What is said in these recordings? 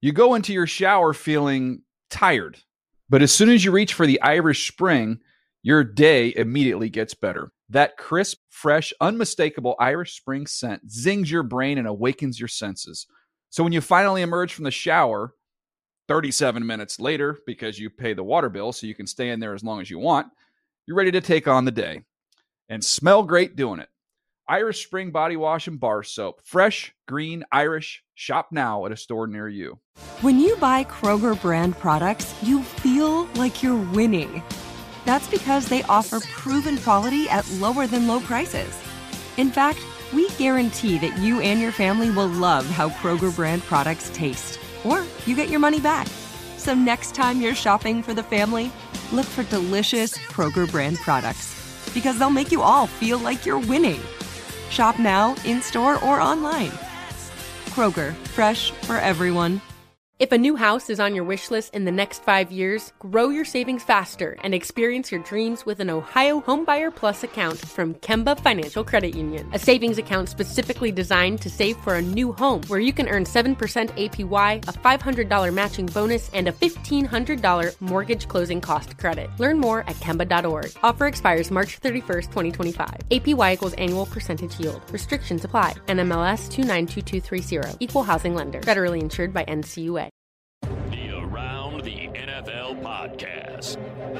You go into your shower feeling tired, but as soon as you reach for the Irish Spring, your day immediately gets better. That crisp, fresh, unmistakable Irish Spring scent zings your brain and awakens your senses. So when you finally emerge from the shower 37 minutes later, because you pay the water bill so you can stay in there as long as you want, you're ready to take on the day and smell great doing it. Irish Spring Body Wash and Bar Soap. Fresh, green, Irish. Shop now at a store near you. When you buy Kroger brand products, you feel like you're winning. That's because they offer proven quality at lower than low prices. In fact, we guarantee that you and your family will love how Kroger brand products taste, or you get your money back. So next time you're shopping for the family, look for delicious Kroger brand products, because they'll make you all feel like you're winning. Shop now, in-store, or online. Kroger, fresh for everyone. If a new house is on your wish list in the next 5 years, grow your savings faster and experience your dreams with an Ohio Homebuyer Plus account from Kemba Financial Credit Union. A savings account specifically designed to save for a new home, where you can earn 7% APY, a $500 matching bonus, and a $1,500 mortgage closing cost credit. Learn more at Kemba.org. Offer expires March 31st, 2025. APY equals annual percentage yield. Restrictions apply. NMLS 292230. Equal housing lender. Federally insured by NCUA. The Around the NFL podcast.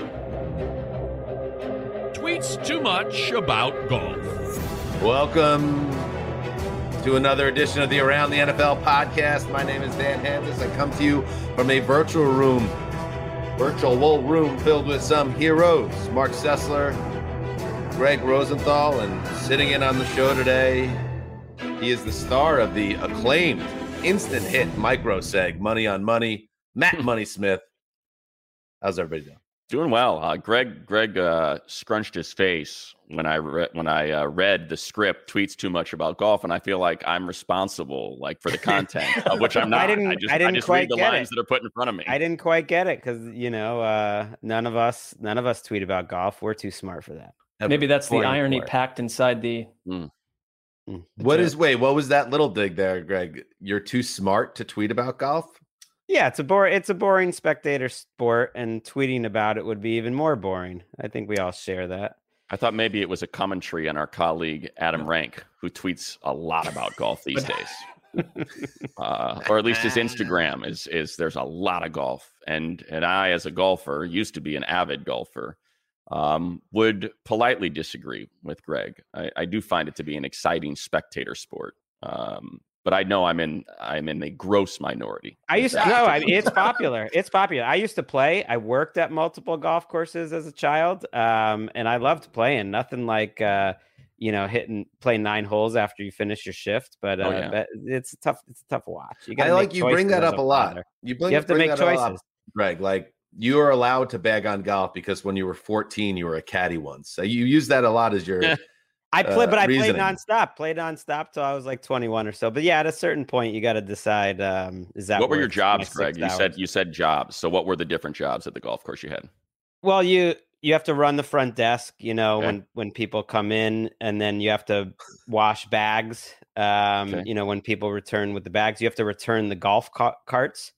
Tweets too much about golf. Welcome to another edition of the Around the NFL podcast. My name is Dan Handlis. I come to you from a virtual room filled with some heroes. Mark Sessler, Greg Rosenthal, and sitting in on the show today, he is the star of the acclaimed instant hit micro seg Money on Money, Matt Money Smith. How's everybody doing? Doing well. Greg scrunched his face when I read the script. Tweets too much about golf, and I feel like I'm responsible, for the content, of which I'm not. I just read the lines that are put in front of me. I didn't quite get it because none of us tweet about golf. We're too smart for that. Maybe that's the irony packed inside the. What was that little dig there, Greg? You're too smart to tweet about golf? Yeah, it's a boring spectator sport, and tweeting about it would be even more boring. I think we all share that. I thought maybe it was a commentary on our colleague Adam Rank, who tweets a lot about golf these days. Or at least his Instagram is there's a lot of golf. And I, as a golfer, used to be an avid golfer, would politely disagree with Greg. I do find it to be an exciting spectator sport. But I know I'm in a gross minority. It's popular. It's popular. I used to play. I worked at multiple golf courses as a child, and I loved playing. Nothing like playing 9 holes after you finish your shift. But it's a tough watch. You bring that up a lot. You have to make choices, Greg. You are allowed to bag on golf because when you were 14, you were a caddy once. So you use that a lot as your. I played nonstop till I was 21 or so. But yeah, at a certain point, you got to decide. What were your jobs, Greg? You said jobs. So what were the different jobs at the golf course you had? Well, you have to run the front desk. When people come in, and then you have to wash bags. When people return with the bags, you have to return the golf carts.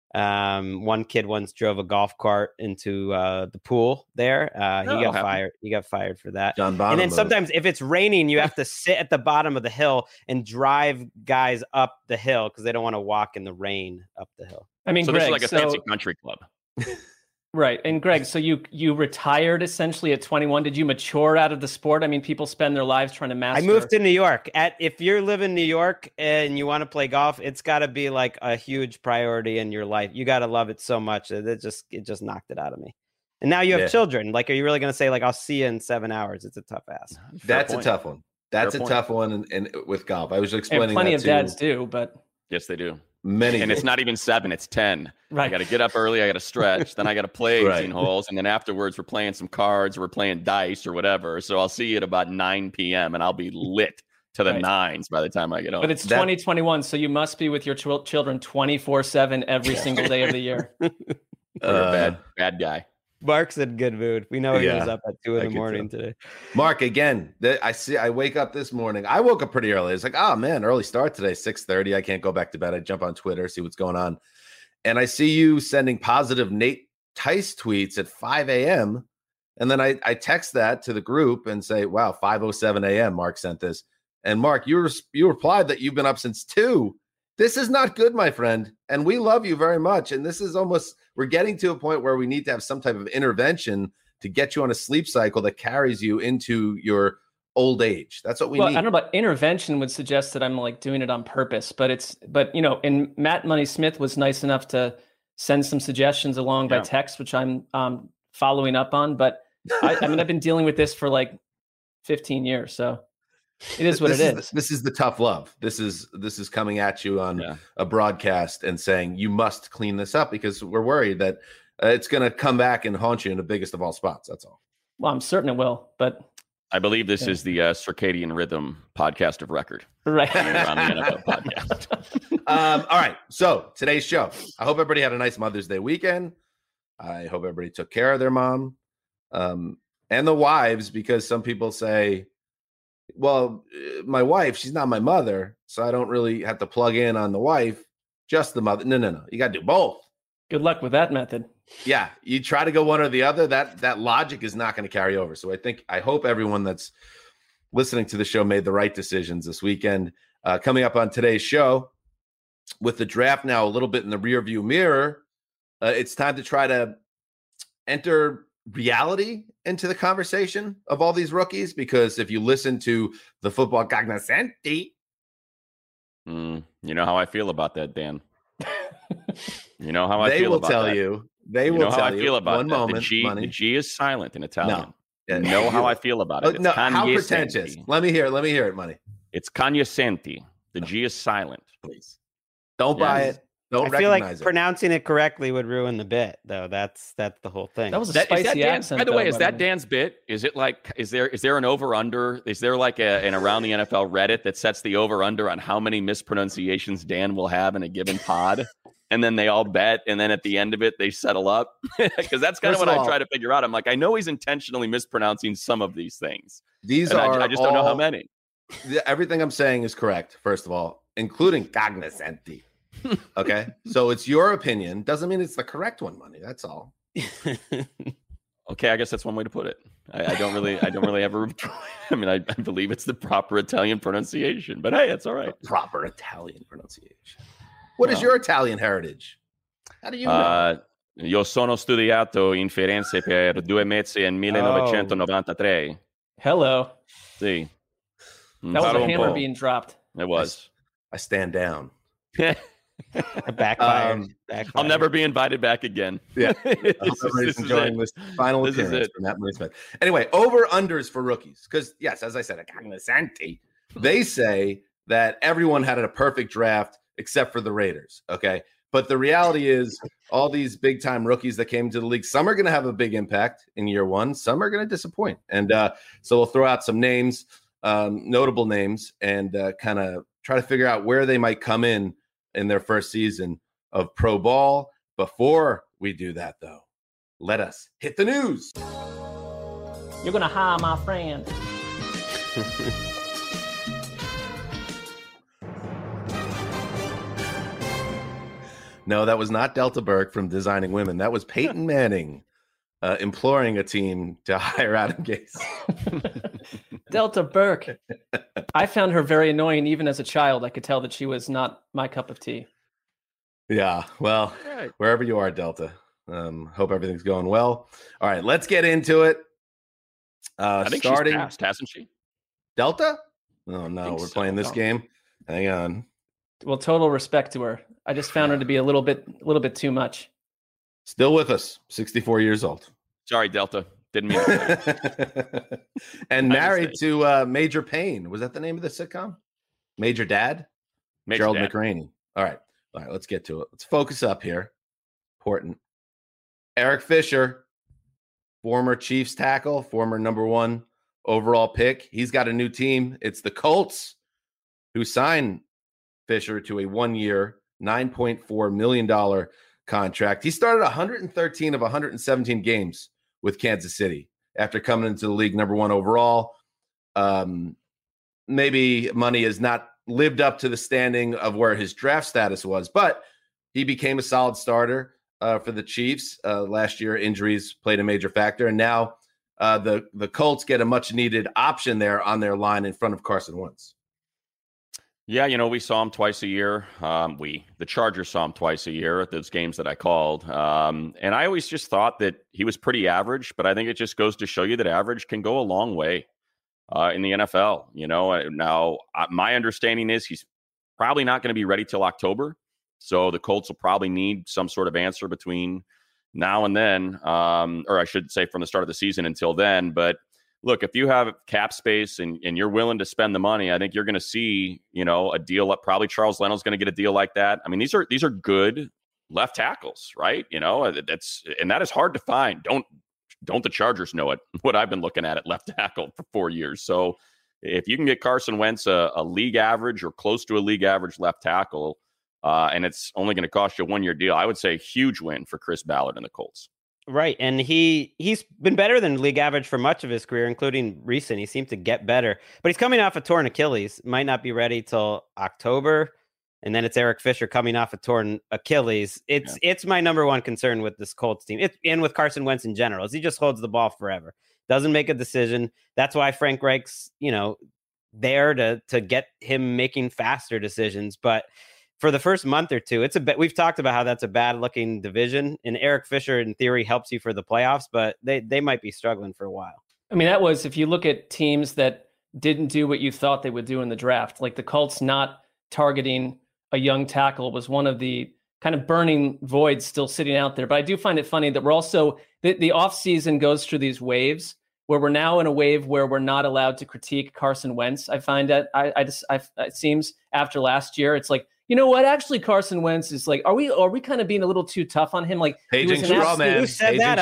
One kid once drove a golf cart into the pool there. He got fired. He got fired for that. And then sometimes if it's raining, you have to sit at the bottom of the hill and drive guys up the hill because they don't want to walk in the rain up the hill. I mean, so Greg, this is like a fancy country club. Right. And Greg, so you retired essentially at 21. Did you mature out of the sport? I mean, people spend their lives trying to master. I moved to New York. If you live in New York and you want to play golf, it's got to be like a huge priority in your life. You got to love it so much that it just knocked it out of me. And now you have children. Are you really going to say I'll see you in 7 hours? It's a tough ask. That's a tough one. That's a tough one. And with golf, I was explaining plenty that of dads do, but yes, they do. And it's not even 7, it's 10. Right. I got to get up early. I got to stretch. Then I got to play 18 holes. And then afterwards, we're playing some cards or we're playing dice or whatever. So I'll see you at about 9 p.m. and I'll be lit to the nines by the time I get home. But it's 2021, so you must be with your children 24/7 every single day of the year. You're a bad guy. Mark's in good mood. We know he was up at 2 in the morning today. Mark, again, I wake up this morning. I woke up pretty early. It's oh man, early start today, 6:30. I can't go back to bed. I jump on Twitter, see what's going on. and I see you sending positive Nate Tice tweets at 5 a.m. And then I text that to the group and say, wow, 5:07 a.m. Mark sent this. And Mark, you replied that you've been up since 2. This is not good, my friend. And we love you very much. And this is we're getting to a point where we need to have some type of intervention to get you on a sleep cycle that carries you into your old age. That's what we need. I don't know about intervention would suggest that I'm like doing it on purpose, but and Matt Money Smith was nice enough to send some suggestions along by text, which I'm following up on. But I mean, I've been dealing with this for like 15 years. So it is what it is. This is the tough love. This is coming at you on a broadcast and saying you must clean this up because we're worried that it's going to come back and haunt you in the biggest of all spots. That's all. Well, I'm certain it will, but I believe this is the Circadian Rhythm podcast of record. Right. On the NFL podcast. All right. So today's show. I hope everybody had a nice Mother's Day weekend. I hope everybody took care of their mom and the wives, because some people say, well, my wife, she's not my mother, so I don't really have to plug in on the wife, just the mother. No. You got to do both. Good luck with that method. Yeah, you try to go one or the other, that logic is not going to carry over. So I hope everyone that's listening to the show made the right decisions this weekend. Coming up on today's show, with the draft now a little bit in the rearview mirror, it's time to try to enter reality into the conversation of all these rookies, because if you listen to the football cognoscenti, you know how I feel about that, Dan. You know how I they feel will about tell that. you. They will how tell I you. feel about One that. moment. The G is silent in Italian. No. You know how I feel about it. It's no, how pretentious. Let me hear it, Money. It's cognoscenti. The G is silent. Please. Don't buy it. Don't I feel like recognize it. pronouncing it correctly would ruin the bit, though. That's the whole thing. That was a spicy accent. By the way, is that Dan's bit? Is it like, is there an over-under? Is there like an Around the NFL Reddit that sets the over-under on how many mispronunciations Dan will have in a given pod? And then they all bet, and then at the end of it, they settle up? Because that's kind of what I try to figure out. I'm like, I know he's intentionally mispronouncing some of these things. I just don't know how many. Everything I'm saying is correct, first of all, including cognoscenti. Okay, so it's your opinion. Doesn't mean it's the correct one, Money. That's all. Okay, I guess that's one way to put it. I don't really have a. I mean, I believe it's the proper Italian pronunciation, but hey, it's all right. The proper Italian pronunciation. What is your Italian heritage? How do you know? Io sono studiato in Firenze per 2 mesi nel 1993. Hello. Sì. That was a hammer being dropped. It was. I stand down. Backfired. I'll never be invited back again. Yeah. Everybody's enjoying this final appearance from Matt Money Smith. Anyway, over-unders for rookies. Because, yes, as I said, they say that everyone had a perfect draft except for the Raiders, okay? But the reality is all these big-time rookies that came to the league, some are going to have a big impact in year one. Some are going to disappoint. And so we'll throw out some names, notable names, and kind of try to figure out where they might come in their first season of pro ball. Before we do that, though, let us hit the news. You're going to hire my friend. No, that was not Delta Burke from Designing Women. That was Peyton Manning imploring a team to hire Adam Gase. Delta Burke. I found her very annoying even as a child. I could tell that she was not my cup of tea. Yeah, well, wherever you are, Delta. Hope everything's going well. All right, let's get into it. I think she's passed, hasn't she? Delta? Oh, no, we're playing this game. Hang on. Well, total respect to her. I just found her to be a little bit too much. Still with us, 64 years old. Sorry, Delta. Didn't mean it. And married to Major Payne. Was that the name of the sitcom? Major Dad? Gerald McRaney. All right, let's get to it. Let's focus up here. Important. Eric Fisher, former Chiefs tackle, former number 1 overall pick. He's got a new team. It's the Colts, who signed Fisher to a 1-year, $9.4 million contract. He started 113 of 117 games with Kansas City after coming into the league number 1 overall. Maybe Money has not lived up to the standing of where his draft status was, but he became a solid starter for the Chiefs. Last year, injuries played a major factor. And now the Colts get a much-needed option there on their line in front of Carson Wentz. Yeah, we saw him twice a year. The Chargers saw him twice a year at those games that I called. And I always just thought that he was pretty average, but I think it just goes to show you that average can go a long way in the NFL. Now my understanding is he's probably not going to be ready till October. So the Colts will probably need some sort of answer between now and then, or I should say from the start of the season until then. But look, if you have cap space and you're willing to spend the money, I think you're going to see, a deal. Probably Charles Leno's going to get a deal like that. I mean, these are good left tackles, right? That is hard to find. Don't the Chargers know it? What I've been looking at left tackle for 4 years. So if you can get Carson Wentz a league average or close to a league average left tackle, and it's only going to cost you a 1-year deal, I would say a huge win for Chris Ballard and the Colts. Right. And he's been better than league average for much of his career, including recent. He seemed to get better, but he's coming off a torn Achilles, might not be ready till October. And then it's Eric Fisher coming off a torn Achilles. It's my number one concern with this Colts team. And with Carson Wentz in general, is he just holds the ball forever, doesn't make a decision. That's why Frank Reich's, there to get him making faster decisions. But for the first month or two, we've talked about how that's a bad looking division, and Eric Fisher in theory helps you for the playoffs, but they might be struggling for a while. I mean, that was, if you look at teams that didn't do what you thought they would do in the draft, like the Colts not targeting a young tackle was one of the kind of burning voids still sitting out there. But I do find it funny that we're also, the offseason goes through these waves where we're now in a wave where we're not allowed to critique Carson Wentz. I find that it seems after last year, it's like, you know what? Actually, Carson Wentz is like, are we kind of being a little too tough on him? Like, paging straw man. Who said that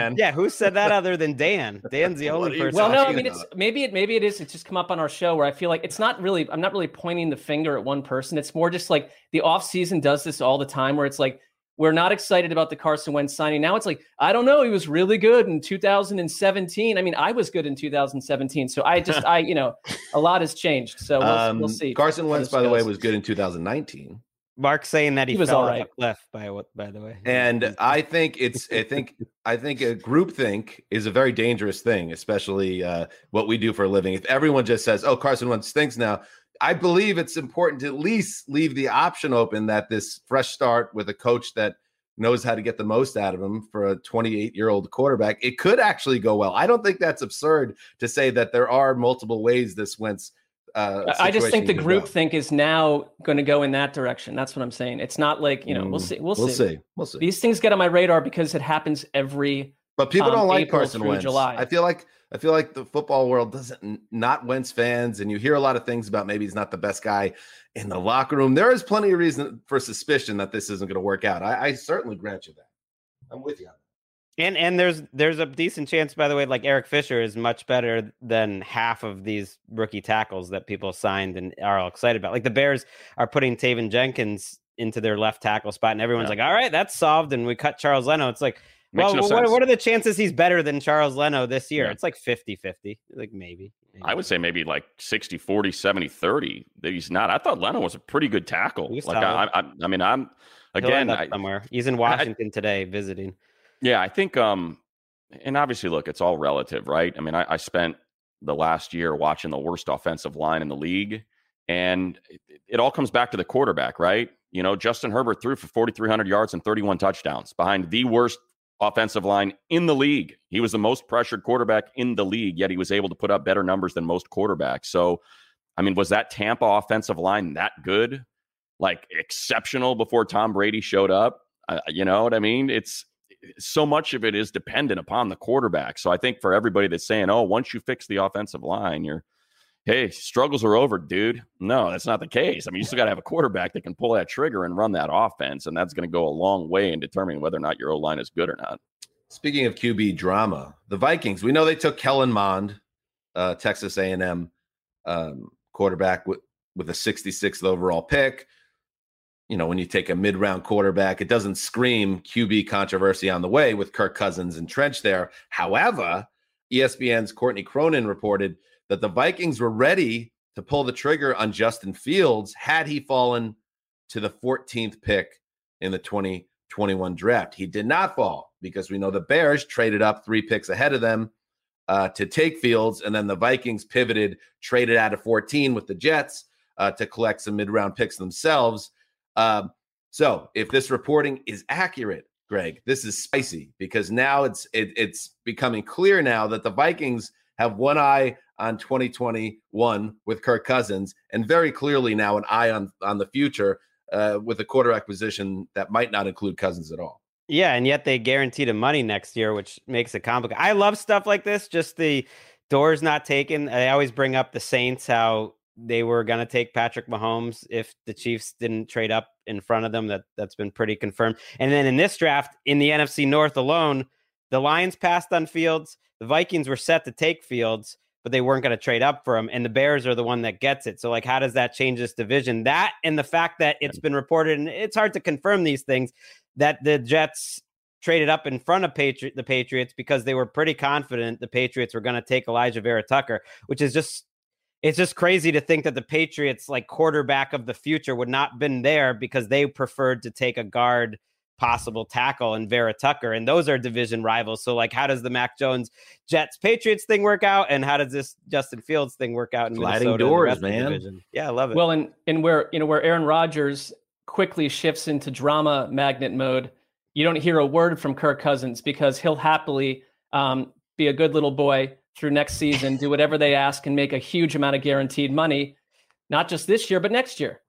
other than Dan? Dan's the only person. Well, no, I mean, it's maybe it is. It's just come up on our show where I feel like I'm not really pointing the finger at one person. It's more just like the offseason does this all the time, where it's like, we're not excited about the Carson Wentz signing. Now it's like, I don't know. He was really good in 2017. I mean, I was good in 2017. So a lot has changed. So we'll see. Carson Wentz, by the way, was good in 2019. Mark's saying that he was fell all right. Left by the way. And I think a groupthink is a very dangerous thing, especially what we do for a living. If everyone just says, "Oh, Carson Wentz stinks now," I believe it's important to at least leave the option open that this fresh start with a coach that knows how to get the most out of him for a 28-year-old quarterback, it could actually go well. I don't think that's absurd to say that there are multiple ways this Wentz I just think the groupthink is now going to go in that direction. That's what I'm saying. It's not like, we'll see. We'll see. These things get on my radar because it happens every But people don't like April Carson Wentz. July. I feel like the football world doesn't, not Wentz fans, and you hear a lot of things about maybe he's not the best guy in the locker room. There is plenty of reason for suspicion that this isn't going to work out. I certainly grant you that. I'm with you on that. And there's a decent chance, by the way, like Eric Fisher is much better than half of these rookie tackles that people signed and are all excited about. Like the Bears are putting Taven Jenkins into their left tackle spot, and everyone's like, all right, that's solved, and we cut Charles Leno. It's like, what are the chances he's better than Charles Leno this year? Yeah. It's like 50-50, like maybe. I would say maybe like 60-40, 70-30 that he's not. I thought Leno was a pretty good tackle. I'm somewhere. He's in Washington today visiting. Yeah, I think, and obviously, look, it's all relative, right? I mean, I spent the last year watching the worst offensive line in the league, and it all comes back to the quarterback, right? Justin Herbert threw for 4,300 yards and 31 touchdowns behind the worst offensive line in the league. He was the most pressured quarterback in the league, yet he was able to put up better numbers than most quarterbacks. So, I mean, was that Tampa offensive line that good? Like exceptional before Tom Brady showed up? You know what I mean? It's so much of it is dependent upon the quarterback. So I think for everybody that's saying, oh, once you fix the offensive line, hey, struggles are over, dude. No, that's not the case. I mean, you still got to have a quarterback that can pull that trigger and run that offense, and that's going to go a long way in determining whether or not your O-line is good or not. Speaking of QB drama, the Vikings, we know they took Kellen Mond, Texas A&M quarterback with a 66th overall pick. When you take a mid-round quarterback, it doesn't scream QB controversy on the way with Kirk Cousins entrenched there. However, ESPN's Courtney Cronin reported that the Vikings were ready to pull the trigger on Justin Fields had he fallen to the 14th pick in the 2021 draft. He did not fall because we know the Bears traded up 3 picks ahead of them to take Fields, and then the Vikings pivoted, traded out of 14 with the Jets to collect some mid-round picks themselves. So if this reporting is accurate, Greg, this is spicy because now it's becoming clear now that the Vikings have one eye on 2021 with Kirk Cousins, and very clearly now an eye on the future with a quarterback position that might not include Cousins at all. Yeah, and yet they guaranteed him money next year, which makes it complicated. I love stuff like this, just the doors not taken. I always bring up the Saints, how they were going to take Patrick Mahomes if the Chiefs didn't trade up in front of them. That's been pretty confirmed. And then in this draft, in the NFC North alone, the Lions passed on Fields. The Vikings were set to take Fields, but they weren't going to trade up for him. And the Bears are the one that gets it. So, like, how does that change this division? That and the fact that it's been reported, and it's hard to confirm these things, that the Jets traded up in front of the Patriots because they were pretty confident the Patriots were going to take Elijah Vera Tucker, which is it's just crazy to think that the Patriots, like, quarterback of the future would not been there because they preferred to take a guard possible tackle in Vera Tucker, and those are division rivals. So, like, how does the Mac Jones Jets Patriots thing work out, and how does this Justin Fields thing work out in Sliding Minnesota? doors, man. Yeah, I love it. Well, and where Aaron Rodgers quickly shifts into drama magnet mode, you don't hear a word from Kirk Cousins because he'll happily be a good little boy through next season, do whatever they ask, and make a huge amount of guaranteed money, not just this year, but next year.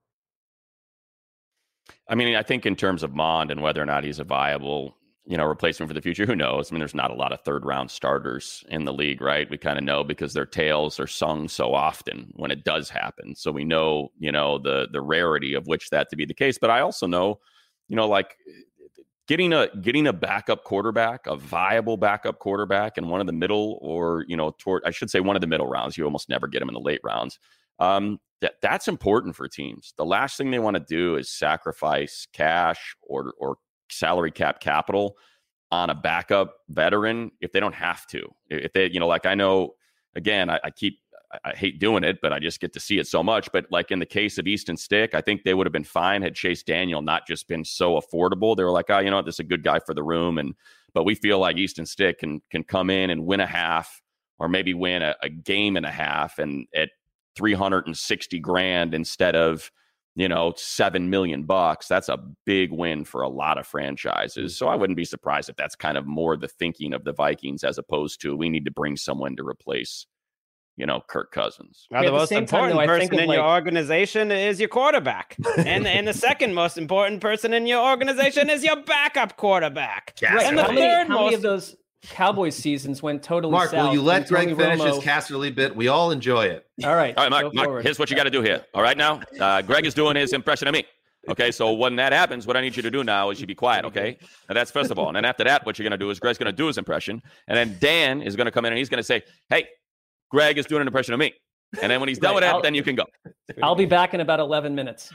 I mean, I think in terms of Mond and whether or not he's a viable, replacement for the future, who knows? I mean, there's not a lot of third-round starters in the league, right? We kind of know because their tales are sung so often when it does happen. So we know, the rarity of which that to be the case. But I also know, like getting a backup quarterback, a viable backup quarterback in one of the middle or, I should say one of the middle rounds. You almost never get them in the late rounds. That's important for teams. The last thing they want to do is sacrifice cash or salary cap capital on a backup veteran if they don't have to. If they, like I know, again, I hate doing it, but I just get to see it so much. But like in the case of Easton Stick, I think they would have been fine had Chase Daniel not just been so affordable. They were like, this is a good guy for the room. But we feel like Easton Stick can come in and win a half or maybe win a game and a half and at $360,000 instead of, $7 million. That's a big win for a lot of franchises. So I wouldn't be surprised if that's kind of more the thinking of the Vikings as opposed to we need to bring someone to replace, Kirk Cousins. Well, the most important person in your organization is your quarterback. and the second most important person in your organization is your backup quarterback. Yes. And how many of those Cowboys seasons went totally Mark, south? will you let Greg finish his Casterly bit? We all enjoy it. All right, Mark, here's what you got to do here. All right, now, Greg is doing his impression of me. Okay, so when that happens, what I need you to do now is you be quiet, okay? And that's first of all. And then after that, what you're going to do is Greg's going to do his impression. And then Dan is going to come in and he's going to say, hey, Greg is doing an impression of me. And then when he's done with that, then you can go. I'll be back in about 11 minutes.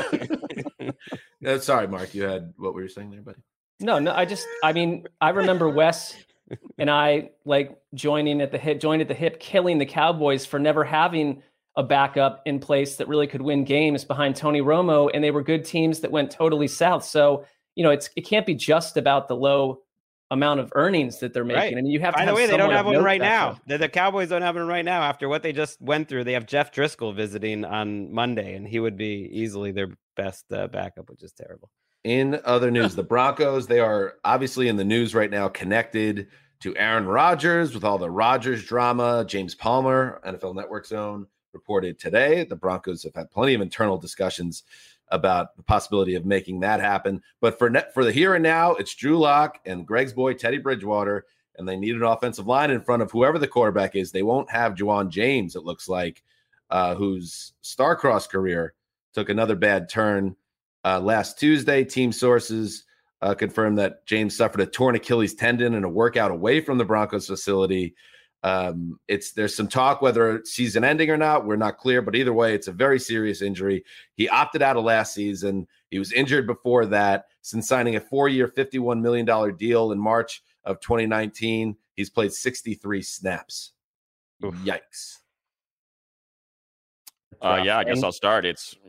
Sorry, Mark, you had what were you saying there, buddy? No, I remember Wes and I joined at the hip, killing the Cowboys for never having a backup in place that really could win games behind Tony Romo. And they were good teams that went totally south. So, it can't be just about the low amount of earnings that they're making. Right. I mean, you have to By have the way, they don't have one right now. The Cowboys don't have one right now after what they just went through. They have Jeff Driscoll visiting on Monday, and he would be easily their best backup, which is terrible. In other news, the Broncos, they are obviously in the news right now, connected to Aaron Rodgers with all the Rodgers drama. James Palmer, NFL Network's own, reported today. The Broncos have had plenty of internal discussions about the possibility of making that happen. But for the here and now, it's Drew Lock and Greg's boy, Teddy Bridgewater, and they need an offensive line in front of whoever the quarterback is. They won't have Juwan James, it looks like, whose star-crossed career took another bad turn last Tuesday. Team sources confirmed that James suffered a torn Achilles tendon in a workout away from the Broncos facility. There's some talk whether it's season ending or not. We're not clear, but either way, it's a very serious injury. He opted out of last season. He was injured before that. Since signing a 4-year, $51 million deal in March of 2019, he's played 63 snaps. Oof. Yikes. I guess I'll start. It's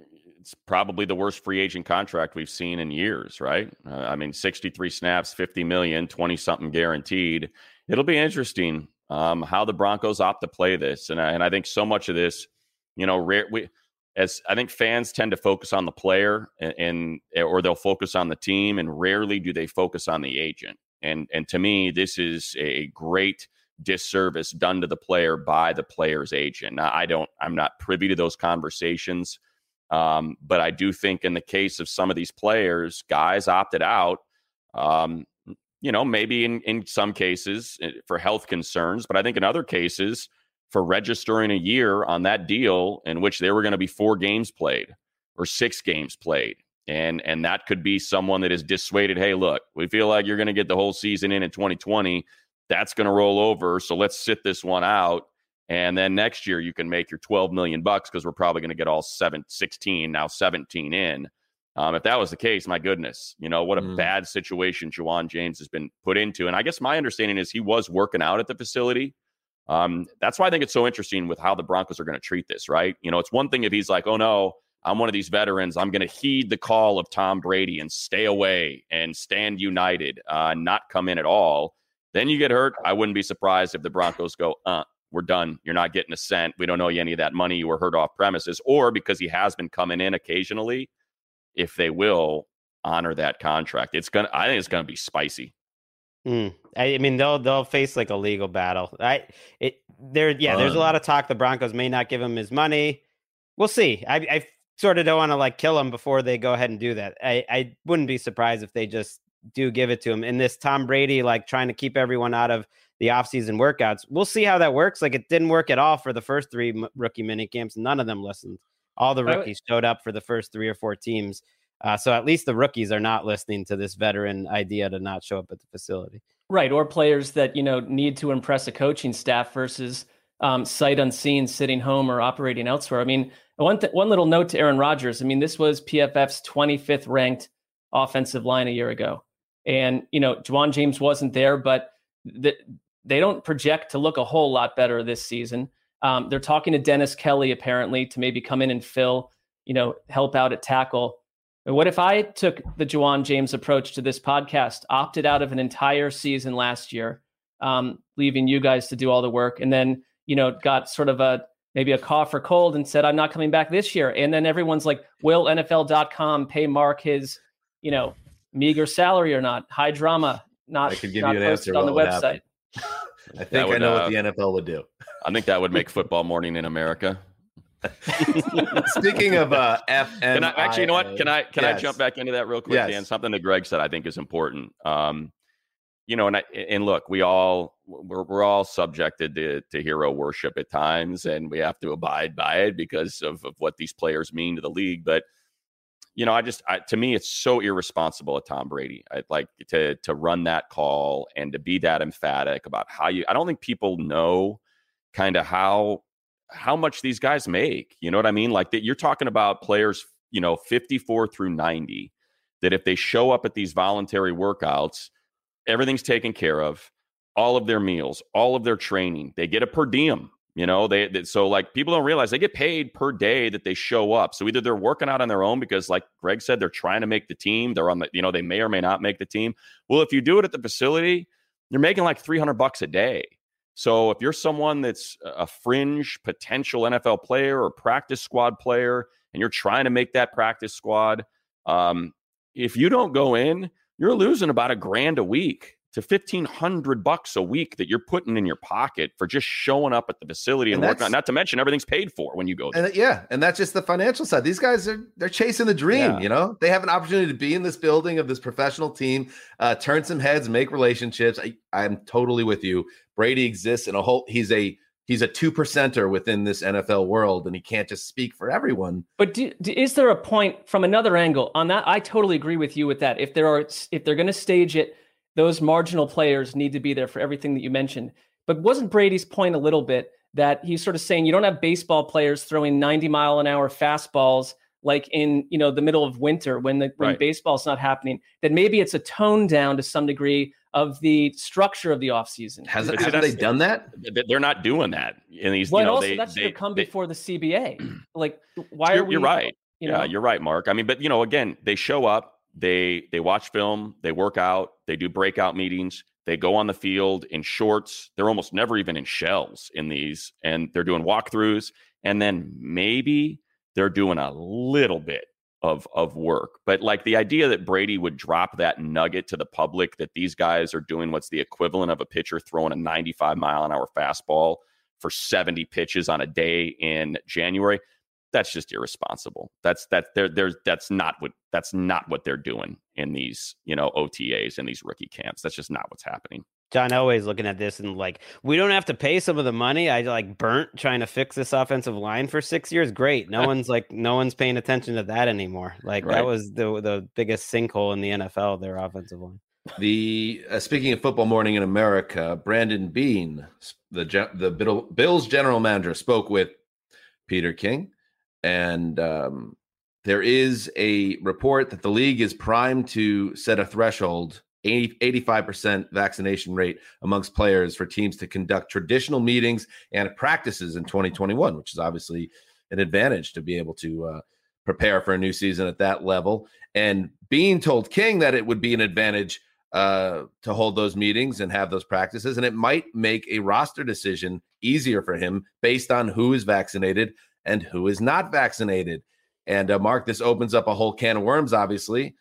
it's probably the worst free agent contract we've seen in years, right? 63 snaps, $50 million, 20-something guaranteed. It'll be interesting how the Broncos opt to play this. And I think so much of this, as I think fans tend to focus on the player or they'll focus on the team, and rarely do they focus on the agent. And to me, this is a great disservice done to the player by the player's agent. Now, I'm not privy to those conversations, but I do think in the case of some of these players, guys opted out, maybe in some cases for health concerns, but I think in other cases for registering a year on that deal in which there were going to be 4 games played or 6 games played. And that could be someone that is dissuaded. Hey, look, we feel like you're going to get the whole season in 2020. That's going to roll over. So let's sit this one out. And then next year you can make your $12 million because we're probably going to get all 16, now 17 in. If that was the case, my goodness, what a bad situation Ja'Wuan James has been put into. And I guess my understanding is he was working out at the facility. That's why I think it's so interesting with how the Broncos are going to treat this, right? It's one thing if he's like, oh no, I'm one of these veterans, I'm going to heed the call of Tom Brady and stay away and stand united, not come in at all. Then you get hurt. I wouldn't be surprised if the Broncos go, we're done. You're not getting a cent. We don't owe you any of that money. You were hurt off premises. Or because he has been coming in occasionally, if they will honor that contract. I think it's going to be spicy. I mean, they'll face like a legal battle. There's a lot of talk. The Broncos may not give him his money. We'll see. I sort of don't want to like kill him before they go ahead and do that. I wouldn't be surprised if they just do give it to him. And this Tom Brady, like trying to keep everyone out of the offseason workouts. We'll see how that works. Like it didn't work at all for the first 3 rookie mini camps. None of them listened. All the rookies showed up for the first 3 or 4 teams. So at least the rookies are not listening to this veteran idea to not show up at the facility. Right. Or players that, need to impress a coaching staff versus sight unseen, sitting home or operating elsewhere. I mean, one little note to Aaron Rodgers. I mean, this was PFF's 25th ranked offensive line a year ago. And, Ja'Wuan James wasn't there, but they don't project to look a whole lot better this season. They're talking to Dennis Kelly, apparently, to maybe come in and fill, help out at tackle. What if I took the Ja'Wuan James approach to this podcast, opted out of an entire season last year, leaving you guys to do all the work, and then, got sort of maybe a cough or cold and said, I'm not coming back this year. And then everyone's like, will NFL.com pay Mark his, meager salary or not? High drama, not I could give you an answer on the website. I think I know what the NFL would do. I think that would make football morning in America. Speaking of actually, you know what? Can I jump back into that real quick, Yes. Dan? Something that Greg said I think is important. And look, we're all subjected to hero worship at times, and we have to abide by it because of what these players mean to the league. But to me, it's so irresponsible of Tom Brady. I'd like to run that call and to be that emphatic about I don't think people know kind of how much these guys make. You know what I mean? Like that you're talking about players, 54 through 90, that if they show up at these voluntary workouts, everything's taken care of, all of their meals, all of their training, they get a per diem. So like people don't realize they get paid per day that they show up. So either they're working out on their own because, like Greg said, they're trying to make the team. They're on the, they may or may not make the team. Well, if you do it at the facility, you're making like $300 a day. So if you're someone that's a fringe potential NFL player or practice squad player, and you're trying to make that practice squad, if you don't go in, you're losing about $1,000 a week to $1,500 a week that you're putting in your pocket for just showing up at the facility and working on. Not to mention everything's paid for when you go there. And that's just the financial side. These guys they're chasing the dream. They have an opportunity to be in this building of this professional team, turn some heads, make relationships. I'm totally with you. Brady exists in he's a 2%er within this NFL world, and he can't just speak for everyone. But is there a point from another angle on that? I totally agree with you with that. If they're going to stage it, those marginal players need to be there for everything that you mentioned. But wasn't Brady's point a little bit that he's sort of saying you don't have baseball players throwing 90-mile-an-hour fastballs like in the middle of winter when baseball's not happening? That maybe it's a tone down to some degree of the structure of the offseason. Haven't they done that? They're not doing that in these. Well, that should have come before the CBA. Like, why are we? You're right. Yeah, you're right, Mark. I mean, but again, they show up, they watch film, they work out, they do breakout meetings, they go on the field in shorts. They're almost never even in shells in these, and they're doing walkthroughs, and then maybe they're doing a little bit of work. But like the idea that Brady would drop that nugget to the public that these guys are doing what's the equivalent of a pitcher throwing a 95-mile-an-hour fastball for 70 pitches on a day in January, that's just irresponsible. That's not what they're doing in these, OTAs and these rookie camps. That's just not what's happening. John Elway's looking at this and like, we don't have to pay some of the money. I like burnt trying to fix this offensive line for 6 years. Great. No one's paying attention to that anymore. Like That was the biggest sinkhole in the NFL, their offensive line. Speaking of Football Morning in America, Brandon Beane, the Bills general manager, spoke with Peter King. And there is a report that the league is primed to set a threshold, 85% vaccination rate amongst players for teams to conduct traditional meetings and practices in 2021, which is obviously an advantage to be able to prepare for a new season at that level. And Beane told King that it would be an advantage to hold those meetings and have those practices, and it might make a roster decision easier for him based on who is vaccinated and who is not vaccinated. And Mark, this opens up a whole can of worms, obviously,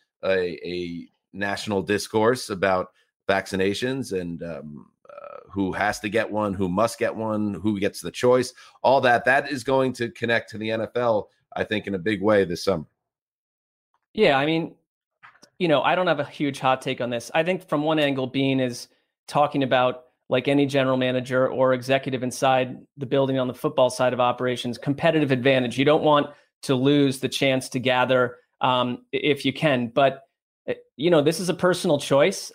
a national discourse about vaccinations and who has to get one, who must get one, who gets the choice, all that. That is going to connect to the NFL, I think, in a big way this summer. Yeah, I mean, I don't have a huge hot take on this. I think from one angle, Beane is talking about, like any general manager or executive inside the building on the football side of operations, competitive advantage. You don't want to lose the chance to gather if you can. But, this is a personal choice.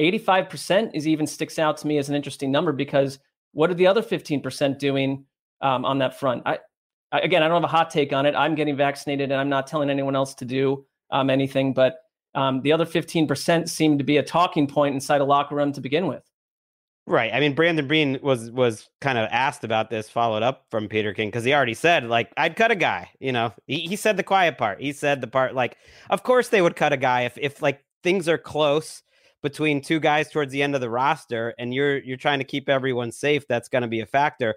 85% even sticks out to me as an interesting number, because what are the other 15% doing on that front? I don't have a hot take on it. I'm getting vaccinated and I'm not telling anyone else to do anything. But the other 15% seem to be a talking point inside a locker room to begin with. Right. I mean, Brandon Beane was kind of asked about this, followed up from Peter King, because he already said, like, I'd cut a guy. He said the quiet part. He said the part, like, of course they would cut a guy if like things are close between two guys towards the end of the roster and you're trying to keep everyone safe. That's going to be a factor.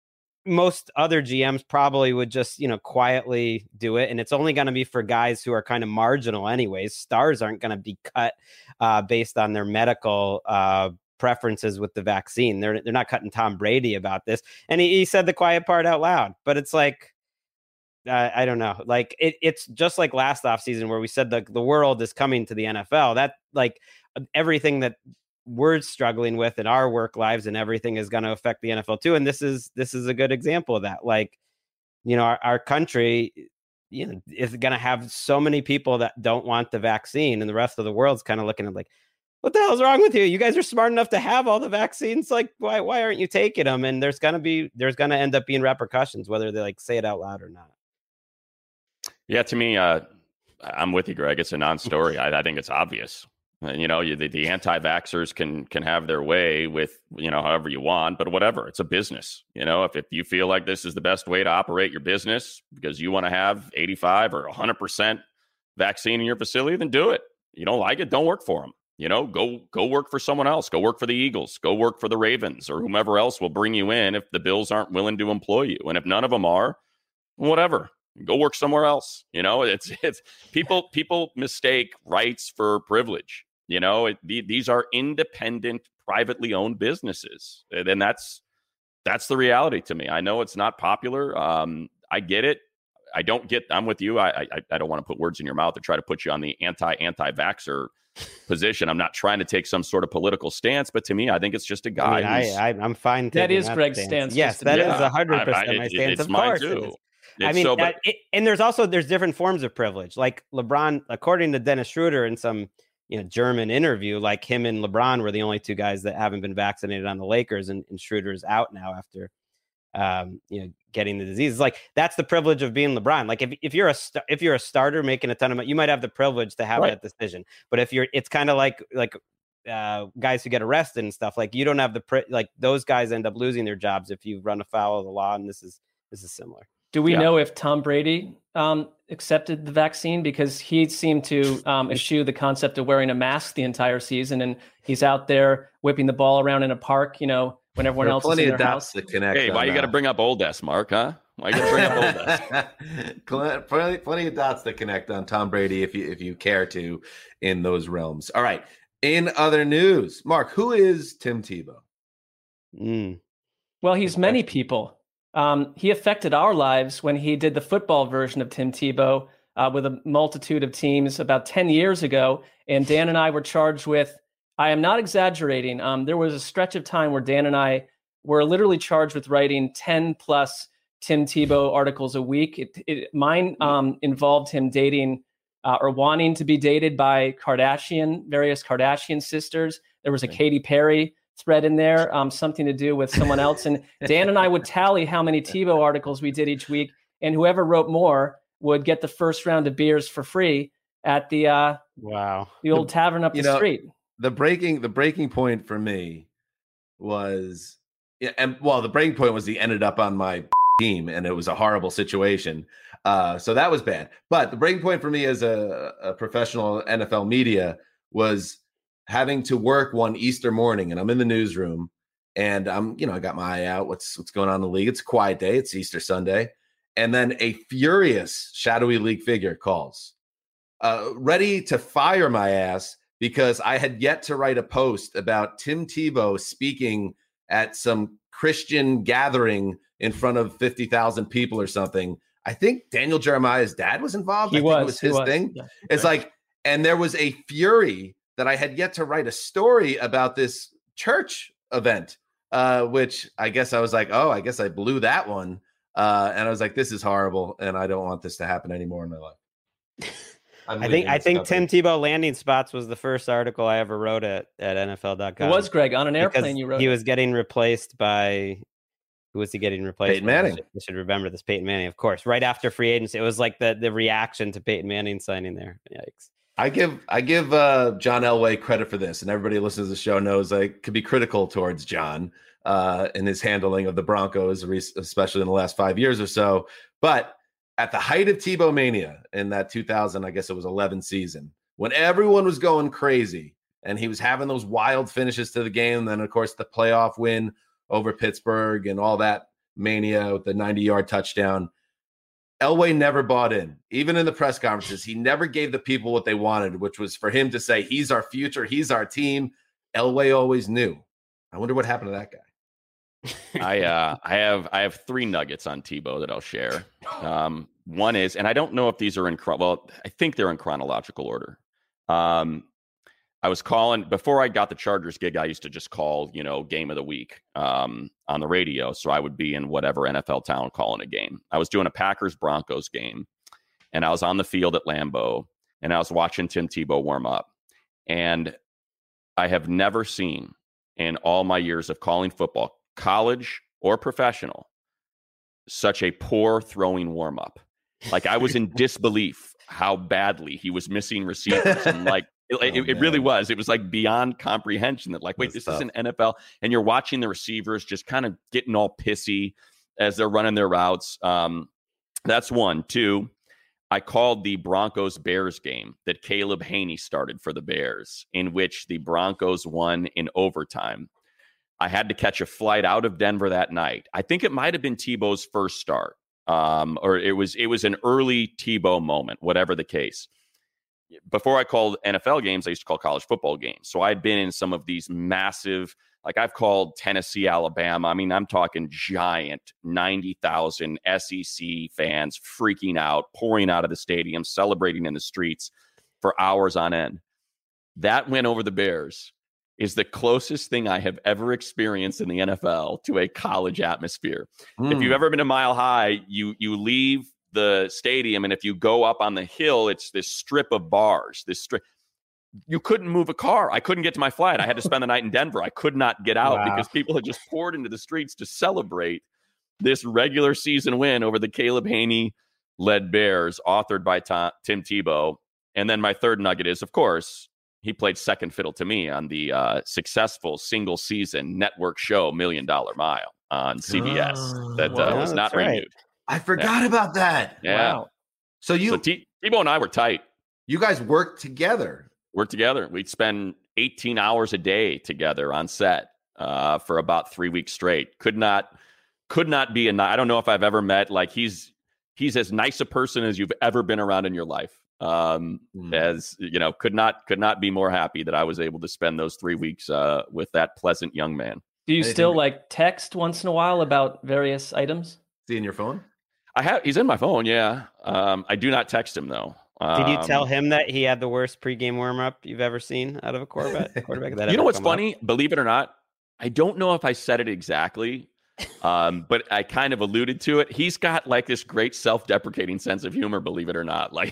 Most other GMs probably would just, quietly do it. And it's only going to be for guys who are kind of marginal anyways. Stars aren't going to be cut based on their medical preferences with the vaccine. They're not cutting Tom Brady about this. And he said the quiet part out loud, but it's like, I don't know. Like it's just like last offseason where we said the world is coming to the NFL. That like everything that we're struggling with in our work lives and everything is going to affect the NFL too. And this is a good example of that. Like, our country, is going to have so many people that don't want the vaccine, and the rest of the world's kind of looking at like, what the hell's wrong with you? You guys are smart enough to have all the vaccines. Like, why aren't you taking them? And there's going to end up being repercussions, whether they like say it out loud or not. Yeah, to me, I'm with you, Greg. It's a non-story. I think it's obvious. The anti-vaxxers can have their way with, however you want, but whatever, it's a business. If you feel like this is the best way to operate your business because you want to have 85 or 100% vaccine in your facility, then do it. You don't like it, don't work for them. Go work for someone else. Go work for the Eagles. Go work for the Ravens or whomever else will bring you in if the Bills aren't willing to employ you. And if none of them are, whatever. Go work somewhere else. It's people mistake rights for privilege. These are independent, privately owned businesses, and that's the reality to me. I know it's not popular. I get it. I'm with you. I don't want to put words in your mouth or try to put you on the anti-vaxxer position. I'm not trying to take some sort of political stance, but to me, I think it's just a guy. I'm fine. That is Greg's stance. Yes, that is 100% my stance. It's mine too. And there's different forms of privilege. Like LeBron, according to Dennis Schroeder in some German interview, like him and LeBron were the only two guys that haven't been vaccinated on the Lakers, and Schroeder's out now after getting the disease. It's like that's the privilege of being LeBron. Like if you're a starter making a ton of money, you might have the privilege to have that decision. But it's kind of like guys who get arrested and stuff. Like you don't have those guys end up losing their jobs if you run afoul of the law, and this is similar. Do we know if Tom Brady accepted the vaccine because he seemed to eschew the concept of wearing a mask the entire season, and he's out there whipping the ball around in a park, when everyone else is in their house. Hey, why you got to bring up old S, Mark? Huh? Why you got to bring up old S? Plenty of dots to connect on Tom Brady if you care to in those realms. All right. In other news, Mark, who is Tim Tebow? Well, he's many people. He affected our lives when he did the football version of Tim Tebow with a multitude of teams about 10 years ago. And Dan and I were charged with, I am not exaggerating, there was a stretch of time where Dan and I were literally charged with writing 10 plus Tim Tebow articles a week. Mine involved him dating or wanting to be dated by various Kardashian sisters. There was a Katy Perry thread in there, something to do with someone else. And Dan and I would tally how many Tebow articles we did each week, and whoever wrote more would get the first round of beers for free at the the old tavern up the street. The breaking point for me was, the breaking point was he ended up on my team, and it was a horrible situation. So that was bad. But the breaking point for me as a professional NFL media was having to work one Easter morning, and I'm in the newsroom, and I got my eye out. What's going on in the league? It's a quiet day. It's Easter Sunday. And then a furious shadowy league figure calls, ready to fire my ass because I had yet to write a post about Tim Tebow speaking at some Christian gathering in front of 50,000 people or something. I think Daniel Jeremiah's dad was involved. It was his thing. Yeah. It's like, and there was a fury that I had yet to write a story about this church event, which I guess I was like, I guess I blew that one. And I was like, this is horrible, and I don't want this to happen anymore in my life. I think Tim Tebow landing spots was the first article I ever wrote at NFL.com. It was, Greg, on an airplane you wrote. He was getting replaced by, who was he getting replaced Peyton Manning. I should remember this. Peyton Manning, of course, right after free agency. It was like the reaction to Peyton Manning signing there. Yikes. I give John Elway credit for this, and everybody who listens to the show knows I could be critical towards John in his handling of the Broncos, especially in the last 5 years or so. But at the height of Tebow mania in that 2000, I guess it was 11 season, when everyone was going crazy and he was having those wild finishes to the game, then of course the playoff win over Pittsburgh and all that mania with the 90-yard touchdown, Elway never bought in. Even in the press conferences, he never gave the people what they wanted, which was for him to say, he's our future, he's our team. Elway always knew. I wonder what happened to that guy. I have three nuggets on Tebow that I'll share. One is, and I don't know if these are I think they're in chronological order. I was calling before I got the Chargers gig. I used to just call, game of the week on the radio. So I would be in whatever NFL town calling a game. I was doing a Packers Broncos game, and I was on the field at Lambeau, and I was watching Tim Tebow warm up. And I have never seen in all my years of calling football, college or professional, such a poor throwing warm up. Like, I was in disbelief how badly he was missing receivers, and it really was. It was like beyond comprehension that wait, this is an NFL, and you're watching the receivers just kind of getting all pissy as they're running their routes. That's one. Two, I called the Broncos-Bears game that Caleb Haney started for the Bears, in which the Broncos won in overtime. I had to catch a flight out of Denver that night. I think it might have been Tebow's first start, or it was an early Tebow moment, whatever the case. Before I called NFL games, I used to call college football games. So I'd been in some of these massive, I've called Tennessee, Alabama. I mean, I'm talking giant 90,000 SEC fans freaking out, pouring out of the stadium, celebrating in the streets for hours on end. That win over the Bears is the closest thing I have ever experienced in the NFL to a college atmosphere. If you've ever been to Mile High, you leave the stadium, and if you go up on the hill, it's this strip of bars, you couldn't move a car. I couldn't get to my flight. I had to spend the night in Denver. I could not get out because people had just poured into the streets to celebrate this regular season win over the Caleb Haney-led Bears, authored by Tim Tebow. And then my third nugget is, of course, he played second fiddle to me on the successful single season network show $1 Million Mile on CBS that was not renewed. I forgot about that. Yeah. Wow. So Tebow and I were tight. You guys worked together. We'd spend 18 hours a day together on set for about 3 weeks straight. Could not be I don't know if I've ever met, like, he's as nice a person as you've ever been around in your life. As you know, could not be more happy that I was able to spend those 3 weeks with that pleasant young man. Do you still like text once in a while about various items? Is he in your phone? He's in my phone. Yeah. I do not text him though. Did you tell him that he had the worst pregame warm-up you've ever seen out of a quarterback? You know what's funny? Believe it or not, I don't know if I said it exactly, but I kind of alluded to it. He's got like this great self-deprecating sense of humor, believe it or not. Like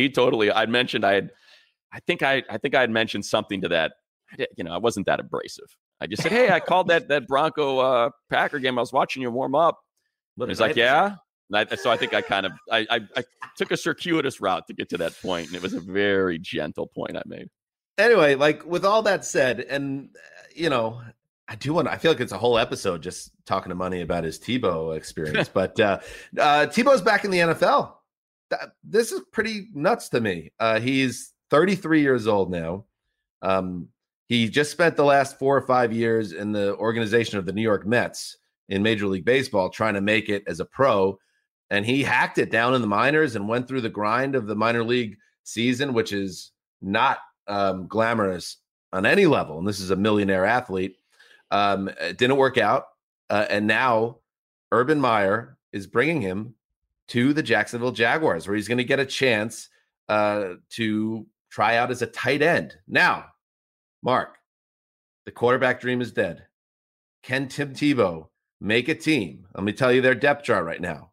I think I had mentioned something to that. You know, I wasn't that abrasive. I just said, hey, I called that Bronco Packer game. I was watching you warm up. And he's like, yeah. So I think I took a circuitous route to get to that point, and it was a very gentle point I made. Anyway, like, with all that said, and you know, I feel like it's a whole episode just talking to Money about his Tebow experience. But Tebow's back in the NFL. This is pretty nuts to me. He's 33 years old now. He just spent the last 4 or 5 years in the organization of the New York Mets in Major League Baseball, trying to make it as a pro. And he hacked it down in the minors and went through the grind of the minor league season, which is not glamorous on any level. And this is a millionaire athlete. It didn't work out. And now Urban Meyer is bringing him to the Jacksonville Jaguars, where he's going to get a chance to try out as a tight end. Now, Mark, the quarterback dream is dead. Can Tim Tebow make a team? Let me tell you their depth chart right now.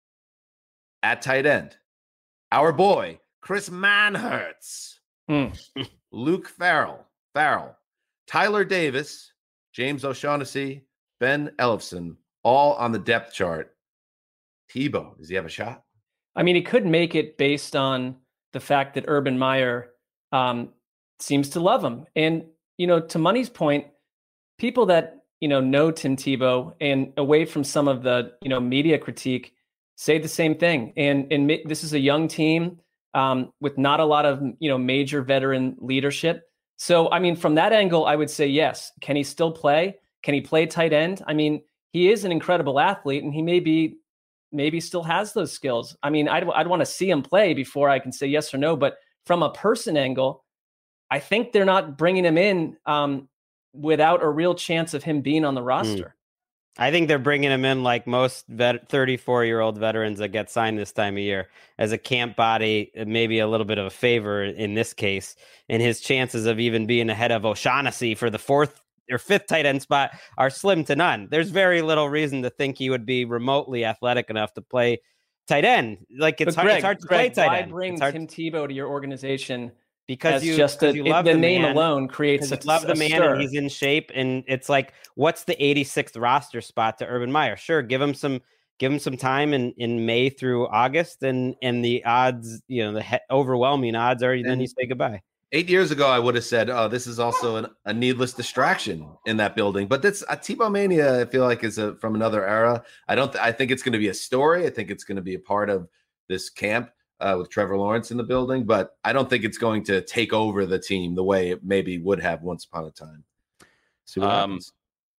At tight end, our boy, Chris Manhertz, Luke Farrell, Tyler Davis, James O'Shaughnessy, Ben Ellefson, all on the depth chart. Tebow, does he have a shot? I mean, he could make it based on the fact that Urban Meyer seems to love him. And, you know, to Money's point, people that, you know Tim Tebow, and away from some of the, you know, media critique, say the same thing. And this is a young team with not a lot of, you know, major veteran leadership. So, I mean, from that angle, I would say yes. Can he still play? Can he play tight end? I mean, he is an incredible athlete, and he maybe still has those skills. I mean, I'd want to see him play before I can say yes or no. But from a person angle, I think they're not bringing him in without a real chance of him being on the roster. I think they're bringing him in like most 34-year-old veterans that get signed this time of year as a camp body, maybe a little bit of a favor in this case. And his chances of even being ahead of O'Shaughnessy for the 4th or 5th tight end spot are slim to none. There's very little reason to think he would be remotely athletic enough to play tight end. Like, it's hard to play tight end. Why bring Tim Tebow to your organization? Because you love the name alone creates you love the man, and he's in shape, and it's like, what's the 86th roster spot to Urban Meyer? Sure, give him some time in May through August, and the odds, you know, the overwhelming odds are then you say goodbye. 8 years ago, I would have said, "Oh, this is also a needless distraction in that building." But that's a Tebow mania. I feel like is from another era. I think it's going to be a story. I think it's going to be a part of this camp. With Trevor Lawrence in the building, but I don't think it's going to take over the team the way it maybe would have once upon a time. See what happens.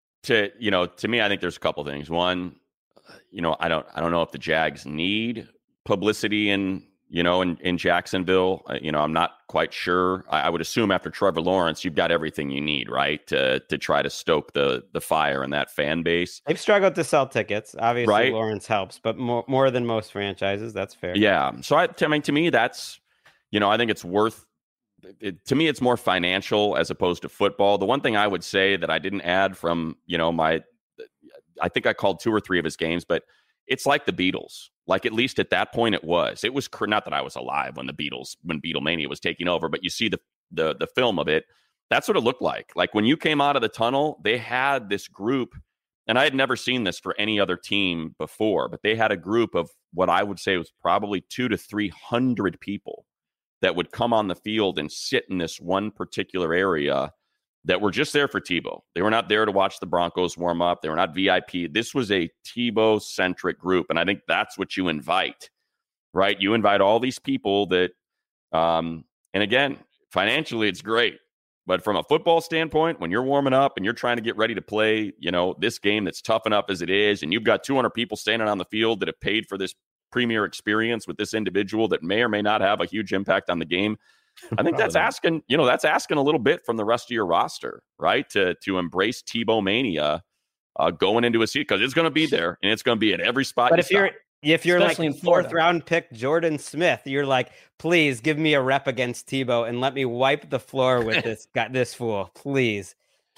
To me, I think there's a couple things. One, you know, I don't know if the Jags need publicity in Jacksonville. I'm not quite sure. I would assume after Trevor Lawrence, you've got everything you need, right, to try to stoke the fire in that fan base. They've struggled to sell tickets. Obviously, right? Lawrence helps, but more than most franchises. That's fair. Yeah. So to me, that's, you know, I think it's worth. To me, it's more financial as opposed to football. The one thing I would say that I didn't add from, you know, I think I called 2 or 3 of his games, but it's like the Beatles. Like, at least at that point, it was not that I was alive when Beatlemania was taking over, but you see the film of it. That's what it looked like. Like, when you came out of the tunnel, they had this group, and I had never seen this for any other team before, but they had a group of what I would say was probably 200 to 300 people that would come on the field and sit in this one particular area that were just there for Tebow. They were not there to watch the Broncos warm up. They were not VIP. This was a Tebow-centric group, and I think that's what you invite right? You invite all these people that, and again, financially, it's great. But from a football standpoint, when you're warming up and you're trying to get ready to play, this game that's tough enough as it is, and you've got 200 people standing on the field that have paid for this premier experience with this individual that may or may not have a huge impact on the game. I think that's asking a little bit from the rest of your roster, right? To embrace Tebow mania going into a season, because it's going to be there and it's going to be at every spot. But if you're especially like in Florida. 4th round pick Jordan Smith, you're like, please give me a rep against Tebow and let me wipe the floor with this fool, please.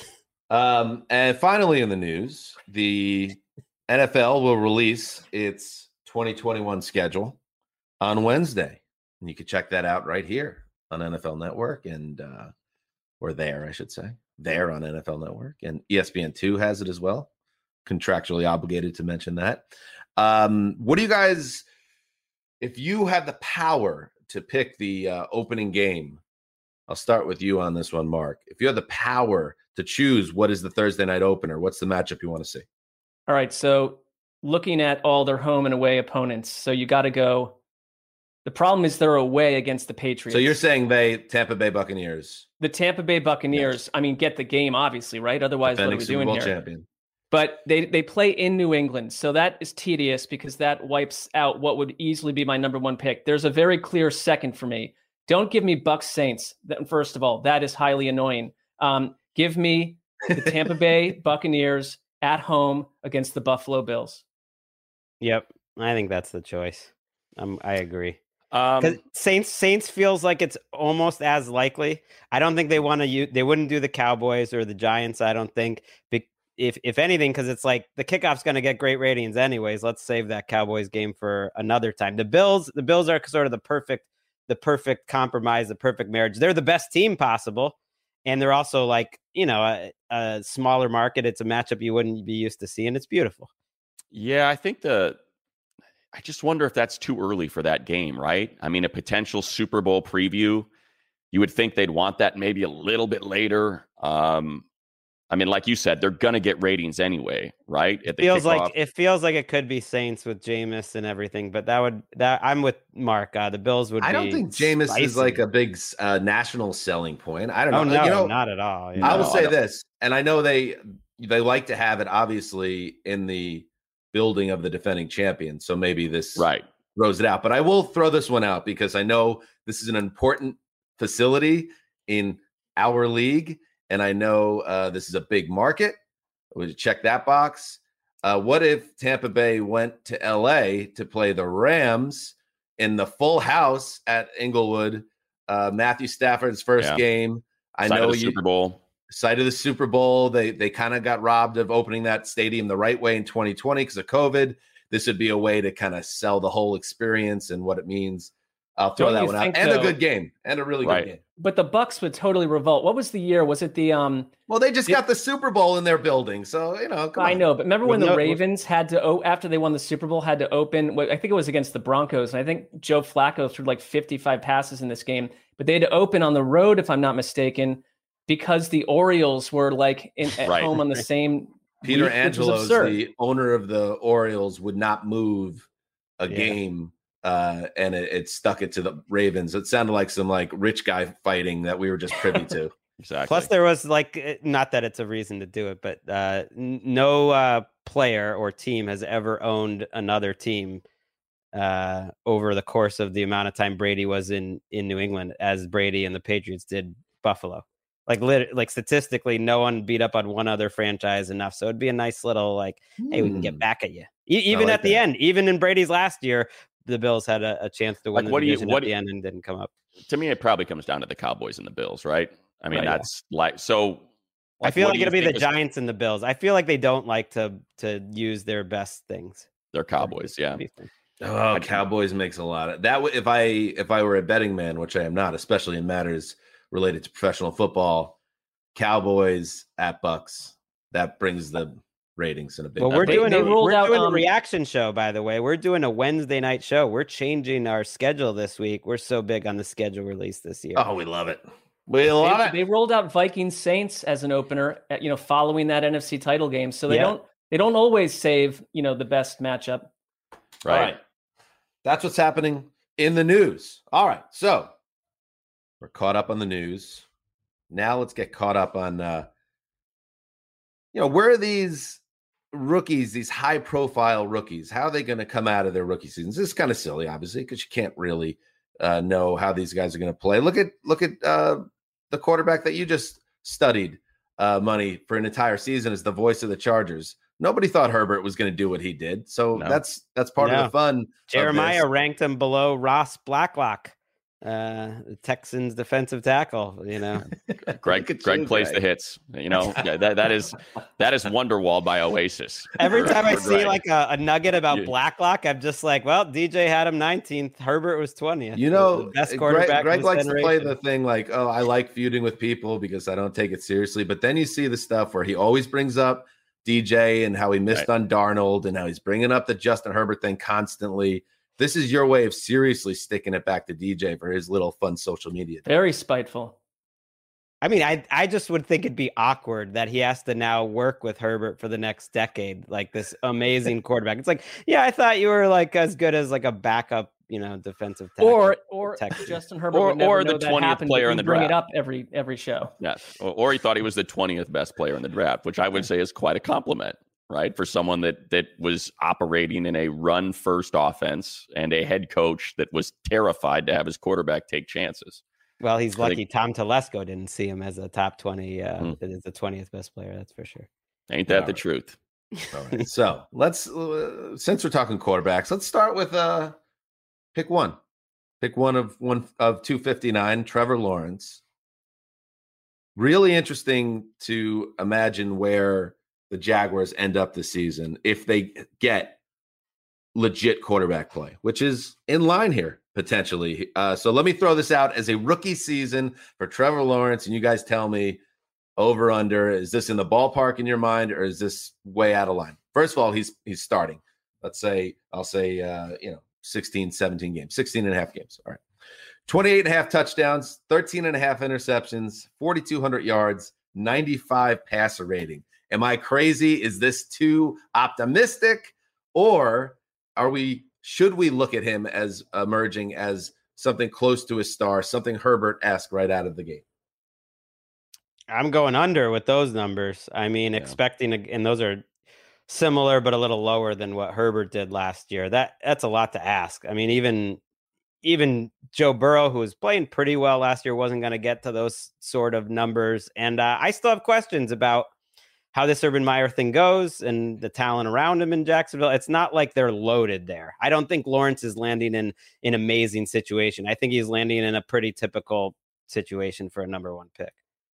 And finally in the news, the NFL will release its 2021 schedule on Wednesday. And you can check that out right here on NFL Network or there, I should say. There on NFL Network. And ESPN2 has it as well. Contractually obligated to mention that. What do you guys, if you had the power to pick the opening game, I'll start with you on this one, Mark. If you had the power to choose what is the Thursday night opener, what's the matchup you want to see? All right, so looking at all their home and away opponents, so you got to go. The problem is they're away against the Patriots. So you're saying Tampa Bay Buccaneers. The Tampa Bay Buccaneers, yes. Get the game, obviously, right? Otherwise, defending what are we doing Super Bowl here? Champion. But they play in New England, so that is tedious because that wipes out what would easily be my number one pick. There's a very clear second for me. Don't give me Bucs Saints. First of all, that is highly annoying. Give me the Tampa Bay Buccaneers at home against the Buffalo Bills. Yep, I think that's the choice. I agree. Because Saints feels like it's almost as likely. I don't think they want to. They wouldn't do the Cowboys or the Giants. I don't think. If anything, because it's like the kickoff's going to get great ratings anyways. Let's save that Cowboys game for another time. The Bills are sort of the perfect compromise, the perfect marriage. They're the best team possible, and they're also like a smaller market. It's a matchup you wouldn't be used to seeing. It's beautiful. Yeah, I think I just wonder if that's too early for that game, right? A potential Super Bowl preview, you would think they'd want that maybe a little bit later. Like you said, they're going to get ratings anyway, right? It feels like it could be Saints with Jameis and everything, but I'm with Mark. The Bills would. I don't think Jameis spicy. Is like a big national selling point. I don't know. No, not at all. I will say this, and I know they like to have it obviously in the building of the defending champion, so maybe this throws it out. But I will throw this one out because I know this is an important facility in our league. And I know this is a big market. We check that box. What if Tampa Bay went to LA to play the Rams in the full house at Inglewood? Matthew Stafford's first game. I know Super Bowl. Site of the Super Bowl. They kind of got robbed of opening that stadium the right way in 2020 because of COVID. This would be a way to kind of sell the whole experience and what it means. I'll throw that one out. And a good game. And a really good game. But the Bucs would totally revolt. What was the year? Was it the Well, they just got the Super Bowl in their building, so I know, but remember when the Ravens had to after they won the Super Bowl had to open? I think it was against the Broncos, and I think Joe Flacco threw like 55 passes in this game, but they had to open on the road, if I'm not mistaken, because the Orioles were like at home on the same. Peter Angelos, the owner of the Orioles, would not move a game. And it stuck it to the Ravens. It sounded like some rich guy fighting that we were just privy to. Exactly. Plus, there was not that it's a reason to do it, but no player or team has ever owned another team over the course of the amount of time Brady was in New England as Brady and the Patriots did Buffalo. Like statistically, no one beat up on one other franchise enough. So it'd be a nice little hey, we can get back at you. Even at the end, even in Brady's last year, the Bills had a chance to win the division at the end and didn't come up. To me, it probably comes down to the Cowboys and the Bills, right? That's so. I feel like it'll be the Giants and the Bills. I feel like they don't like to use their best things. They're Cowboys, yeah. Oh, Cowboys makes a lot of that. If I were a betting man, which I am not, especially in matters related to professional football, Cowboys at Bucs, that brings the ratings in a big. Well, we're doing a reaction show, by the way. We're doing a Wednesday night show. We're changing our schedule this week. We're so big on the schedule release this year. Oh, we love it. We love it. They rolled out Vikings Saints as an opener, following that NFC title game. So they don't always save, the best matchup. Right. That's what's happening in the news. All right, so we're caught up on the news. Now let's get caught up on, where are these rookies, these high-profile rookies? How are they going to come out of their rookie seasons? This is kind of silly, obviously, because you can't really know how these guys are going to play. Look at the quarterback that you just studied, Money, for an entire season as the voice of the Chargers. Nobody thought Herbert was going to do what he did. So that's part of the fun. Jeremiah ranked him below Ross Blacklock, the Texans defensive tackle. Greg plays the hits. That is Wonderwall by Oasis. Every time I see like a nugget about Blacklock, I'm just like, well, DJ had him 19th. Herbert was 20th. The best quarterback. Greg likes to play the thing like, oh, I like feuding with people because I don't take it seriously. But then you see the stuff where he always brings up DJ and how he missed on Darnold and how he's bringing up the Justin Herbert thing constantly. This is your way of seriously sticking it back to DJ for his little fun social media thing. Very spiteful. I mean, I just would think it'd be awkward that he has to now work with Herbert for the next decade, like this amazing quarterback. It's like, yeah, I thought you were like as good as like a backup, defensive tackle. Or Justin Herbert or the 20th player in the draft. Bring it up every show. Yes, or he thought he was the 20th best player in the draft, which I would say is quite a compliment, right? For someone that was operating in a run-first offense and a head coach that was terrified to have his quarterback take chances. Well, he's lucky Tom Telesco didn't see him as a top 20, that is the 20th best player, that's for sure. Ain't that the truth? All right. So let's, since we're talking quarterbacks, let's start with pick one. Pick one of 259, Trevor Lawrence. Really interesting to imagine where the Jaguars end up this season if they get legit quarterback play, which is in line here potentially. So let me throw this out as a rookie season for Trevor Lawrence, and you guys tell me over under. Is this in the ballpark in your mind, or is this way out of line? First of all, he's starting. I'll say 16, 17 games, 16 and a half games. All right. 28 and a half touchdowns, 13 and a half interceptions, 4,200 yards, 95 passer rating. Am I crazy? Is this too optimistic? Or should we look at him as emerging as something close to a star, something Herbert-esque right out of the gate? I'm going under with those numbers. I mean, expecting, and those are similar, but a little lower than what Herbert did last year. That's a lot to ask. I mean, even Joe Burrow, who was playing pretty well last year, wasn't going to get to those sort of numbers. And I still have questions about how this Urban Meyer thing goes and the talent around him in Jacksonville. It's not like they're loaded there. I don't think Lawrence is landing in an amazing situation. I think he's landing in a pretty typical situation for a number one pick.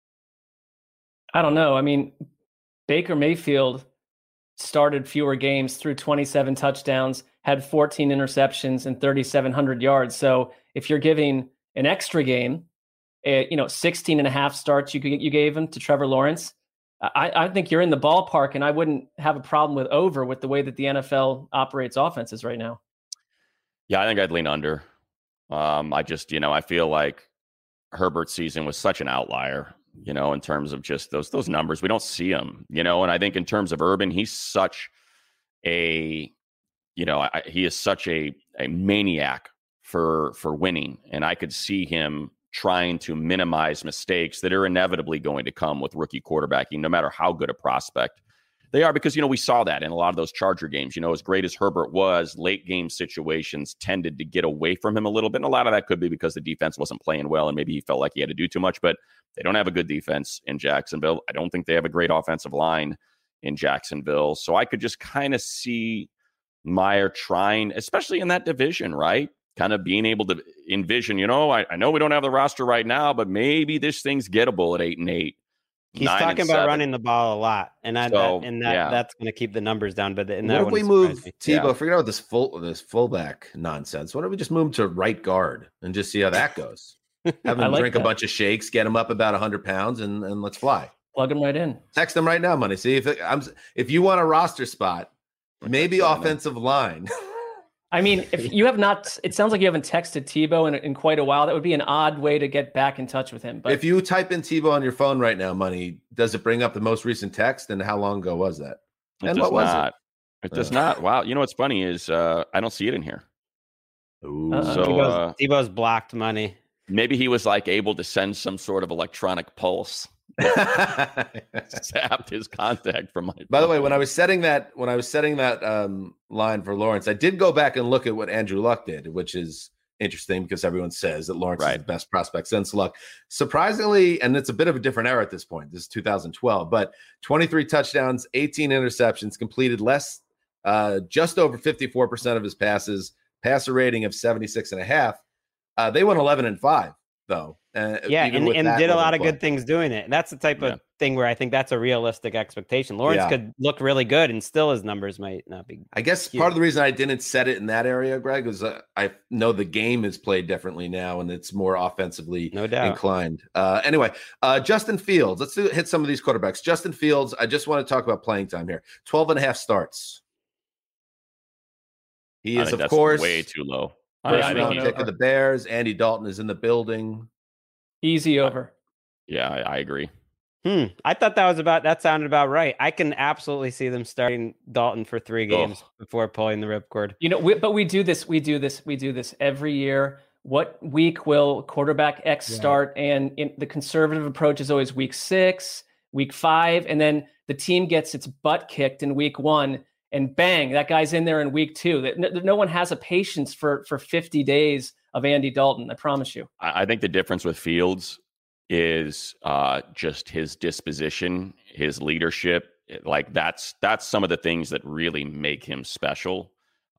I don't know. I mean, Baker Mayfield started fewer games, threw 27 touchdowns, had 14 interceptions and 3,700 yards. So if you're giving an extra game, 16 and a half starts you gave him to Trevor Lawrence, I think you're in the ballpark, and I wouldn't have a problem with the way that the NFL operates offenses right now. Yeah, I think I'd lean under. I feel like Herbert's season was such an outlier, in terms of just those numbers. We don't see them, and I think in terms of Urban, he's such he is such a maniac for winning. And I could see him trying to minimize mistakes that are inevitably going to come with rookie quarterbacking, no matter how good a prospect they are, because, we saw that in a lot of those Charger games. As great as Herbert was, late game situations tended to get away from him a little bit. And a lot of that could be because the defense wasn't playing well and maybe he felt like he had to do too much, but they don't have a good defense in Jacksonville. I don't think they have a great offensive line in Jacksonville. So I could just kind of see Meyer trying, especially in that division, right? Kind of being able to envision, I know we don't have the roster right now, but maybe this thing's gettable at 8-8. He's talking about running the ball a lot, and that's going to keep the numbers down. But in that, what if we move Tebow? Forget about this fullback nonsense. Why don't we just move him to right guard and just see how that goes? Have him drink a bunch of shakes, get him up about 100 pounds, and let's fly. Plug him right in. Text him right now, Money. See if you want a roster spot, maybe offensive line. I mean, if you have not, it sounds like you haven't texted Tebow in quite a while. That would be an odd way to get back in touch with him. But if you type in Tebow on your phone right now, Money, does it bring up the most recent text? And how long ago was that? And what was it? It does not. Wow. What's funny is I don't see it in here. So Debo's blocked money. Maybe he was like able to send some sort of electronic pulse. Zapped his contact from my phone. By the way, when I was setting that line for Lawrence, I did go back and look at what Andrew Luck did, which is interesting because everyone says that Lawrence is the best prospect since Luck. Surprisingly, and it's a bit of a different era at this point. This is 2012, but 23 touchdowns, 18 interceptions, completed just over 54% of his passes, passer rating of 76.5. They went 11-5 though. And did a lot of good things doing it. And that's the type of thing where I think that's a realistic expectation. Lawrence could look really good and still his numbers might not be. I guess part of the reason I didn't set it in that area, Greg, is I know the game is played differently now and it's more offensively inclined. Anyway, Justin Fields. Let's hit some of these quarterbacks. Justin Fields, I just want to talk about playing time here. 12.5 starts. He is, of course, way too low. First round pick of the Bears. Andy Dalton is in the building. Easy over. Yeah, I agree. I thought that sounded about right. I can absolutely see them starting Dalton for 3 games before pulling the ripcord. But we do this every year. What week will quarterback X start? And the conservative approach is always week 6, week 5, and then the team gets its butt kicked in week 1. And bang, that guy's in there in week 2. No one has a patience for 50 days of Andy Dalton. I promise you. I think the difference with Fields is just his disposition, his leadership. Like that's some of the things that really make him special.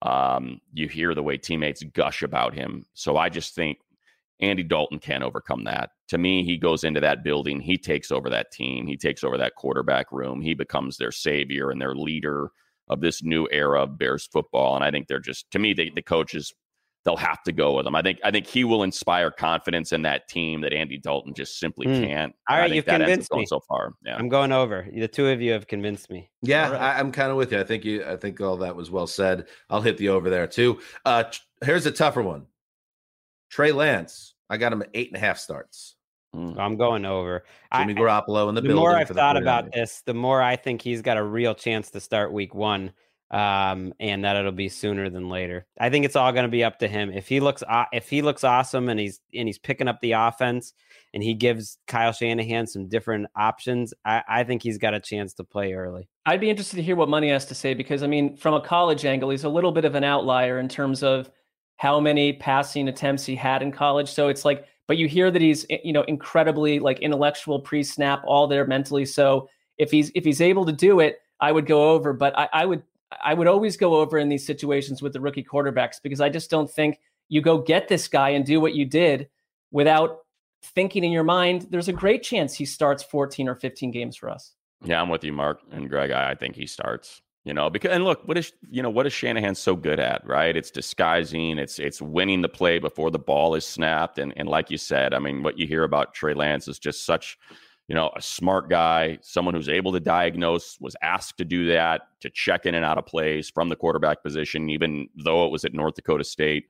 You hear the way teammates gush about him. So I just think Andy Dalton can't overcome that. To me, he goes into that building. He takes over that team. He takes over that quarterback room. He becomes their savior and their leader of this new era of Bears football. And I think they're just, to me, the coaches, they'll have to go with him. I think he will inspire confidence in that team that Andy Dalton just simply can't. All right, you've convinced me so far. Yeah. I'm going over. The two of you have convinced me. Yeah, right. I'm kind of with you. I think all that was well said. I'll hit the over there too. Here's a tougher one. Trey Lance. I got him at 8.5 starts. I'm going over. Jimmy Garoppolo in the building. The more I've thought about this, the more I think he's got a real chance to start week 1, and that it'll be sooner than later. I think it's all going to be up to him. If he looks awesome and he's picking up the offense and he gives Kyle Shanahan some different options, I think he's got a chance to play early. I'd be interested to hear what Money has to say because, I mean, from a college angle, he's a little bit of an outlier in terms of how many passing attempts he had in college. So it's like, but you hear that he's, incredibly like intellectual pre-snap, all there mentally. So if he's able to do it, I would go over. But I would always go over in these situations with the rookie quarterbacks because I just don't think you go get this guy and do what you did without thinking in your mind, there's a great chance he starts 14 or 15 games for us. Yeah, I'm with you, Mark and Greg. I think he starts. Because and look, what is Shanahan so good at, right? It's disguising, it's winning the play before the ball is snapped. And like you said, I mean, what you hear about Trey Lance is just such, a smart guy, someone who's able to diagnose, was asked to do that, to check in and out of plays from the quarterback position, even though it was at North Dakota State.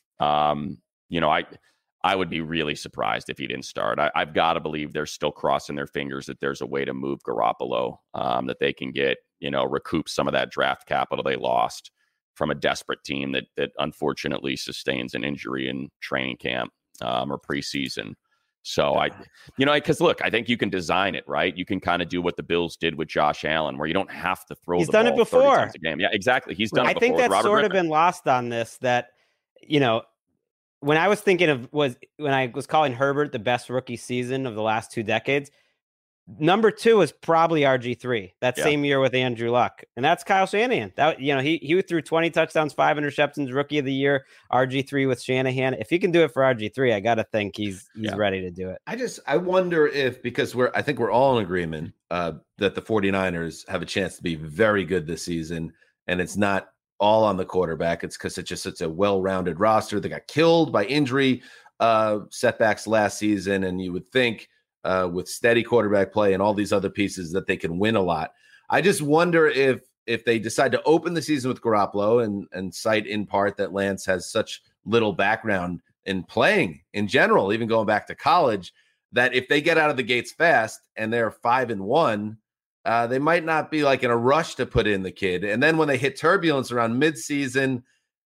I would be really surprised if he didn't start. I've got to believe they're still crossing their fingers that there's a way to move Garoppolo, that they can get, recoup some of that draft capital they lost from a desperate team that unfortunately sustains an injury in training camp or preseason. So because look, I think you can design it, right? You can kind of do what the Bills did with Josh Allen, where you don't have to throw the ball 30 times a game. Yeah, exactly. He's done it before. I think that's sort of been lost on this, that, when I was thinking when I was calling Herbert the best rookie season of the last 2 decades, number 2 is probably RG3 same year with Andrew Luck. And that's Kyle Shanahan. That, he threw 20 touchdowns, 5 interceptions, rookie of the year, RG3 with Shanahan. If he can do it for RG3, I got to think he's ready to do it. I wonder if, because I think we're all in agreement that the 49ers have a chance to be very good this season, and it's not all on the quarterback. It's because it's a well-rounded roster. They got killed by injury setbacks last season, and you would think with steady quarterback play and all these other pieces that they can win a lot. I just wonder if they decide to open the season with Garoppolo and cite in part that Lance has such little background in playing in general, even going back to college, that if they get out of the gates fast and they're 5-1, they might not be like in a rush to put in the kid. And then when they hit turbulence around midseason,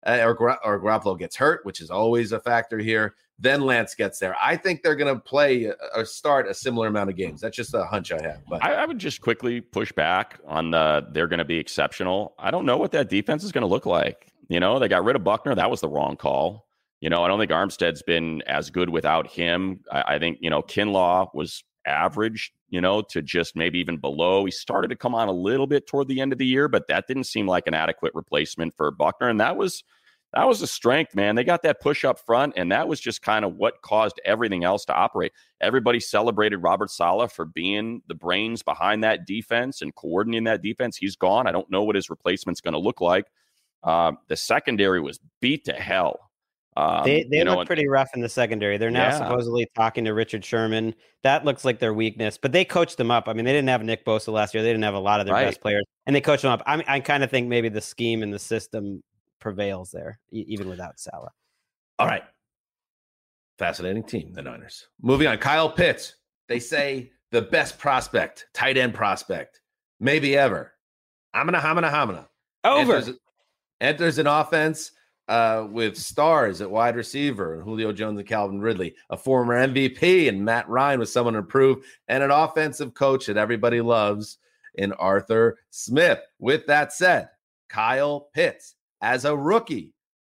or Garoppolo gets hurt, which is always a factor here. Then Lance gets there. I think they're going to play or start a similar amount of games. That's just a hunch I have. But I would just quickly push back on they're going to be exceptional. I don't know what that defense is going to look like. They got rid of Buckner. That was the wrong call. I don't think Armstead's been as good without him. I think, Kinlaw was average, to just maybe even below. He started to come on a little bit toward the end of the year, but that didn't seem like an adequate replacement for Buckner. And that was a strength, man. They got that push up front, and that was just kind of what caused everything else to operate. Everybody celebrated Robert Saleh for being the brains behind that defense and coordinating that defense. He's gone. I don't know what his replacement's going to look like. The secondary was beat to hell. They look pretty rough in the secondary. They're now supposedly talking to Richard Sherman. That looks like their weakness, but they coached them up. I mean, they didn't have Nick Bosa last year. They didn't have a lot of their best players, and they coached them up. I kind of think maybe the scheme and the system prevails there, even without Saleh. All right. Fascinating team, the Niners. Moving on, Kyle Pitts. They say the best prospect, tight end prospect, maybe ever. Hamina. Over. Enters an offense with stars at wide receiver, Julio Jones and Calvin Ridley, a former MVP and Matt Ryan was someone to improve, and an offensive coach that everybody loves in Arthur Smith. With that said, Kyle Pitts, as a rookie,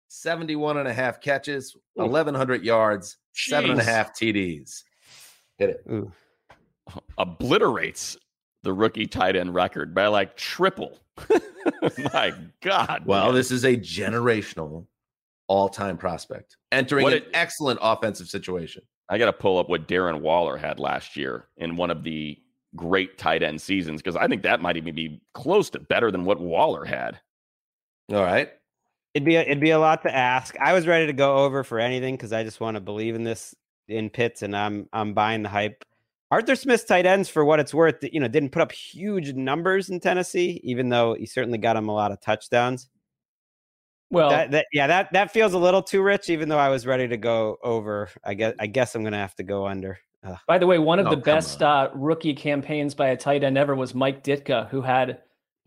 71.5 catches, 1,100 yards, 7.5 TDs. Hit it. Ooh. Obliterates the rookie tight end record by like triple. My God. Well, man. This is a generational all-time prospect entering an excellent offensive situation. I got to pull up what Darren Waller had last year in one of the great tight end seasons, because I think that might even be close to better than what Waller had. All right. It'd be a lot to ask. I was ready to go over for anything because I just want to believe in this in Pitts, and I'm buying the hype. Arthur Smith's tight ends, for what it's worth, didn't put up huge numbers in Tennessee, even though he certainly got him a lot of touchdowns. Well, that feels a little too rich, even though I was ready to go over. I guess I'm going to have to go under. By the way, one of the best rookie campaigns by a tight end ever was Mike Ditka, who had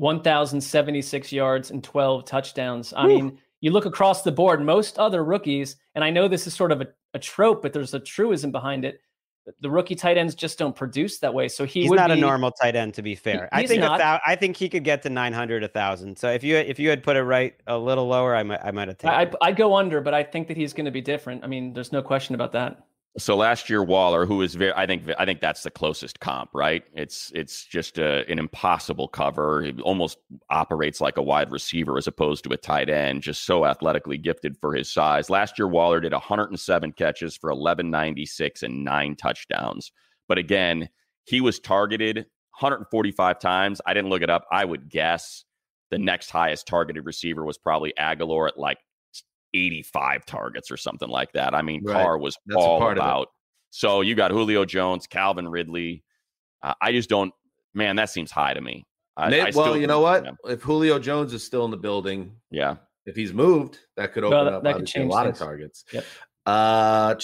1,076 yards and 12 touchdowns. I mean, you look across the board, most other rookies, and I know this is sort of a trope, but there's a truism behind it. The rookie tight ends just don't produce that way. So he's not a normal tight end, to be fair. I think he could get to 900, 1,000. So if you had put it right a little lower, I might have taken. I'd go under, but I think that he's going to be different. I mean, there's no question about that. So last year, Waller, who is I think that's the closest comp, right? It's just an impossible cover. He almost operates like a wide receiver as opposed to a tight end, just so athletically gifted for his size. Last year, Waller did 107 catches for 1,196 and 9 touchdowns. But again, he was targeted 145 times. I didn't look it up. I would guess the next highest targeted receiver was probably Aguilar at like 85 targets or something like that. I mean, Carr was all about. So you got Julio Jones, Calvin Ridley. I just don't, man, that seems high to me. You know what? If Julio Jones is still in the building, if he's moved, that could open up obviously a lot of targets. Yep. How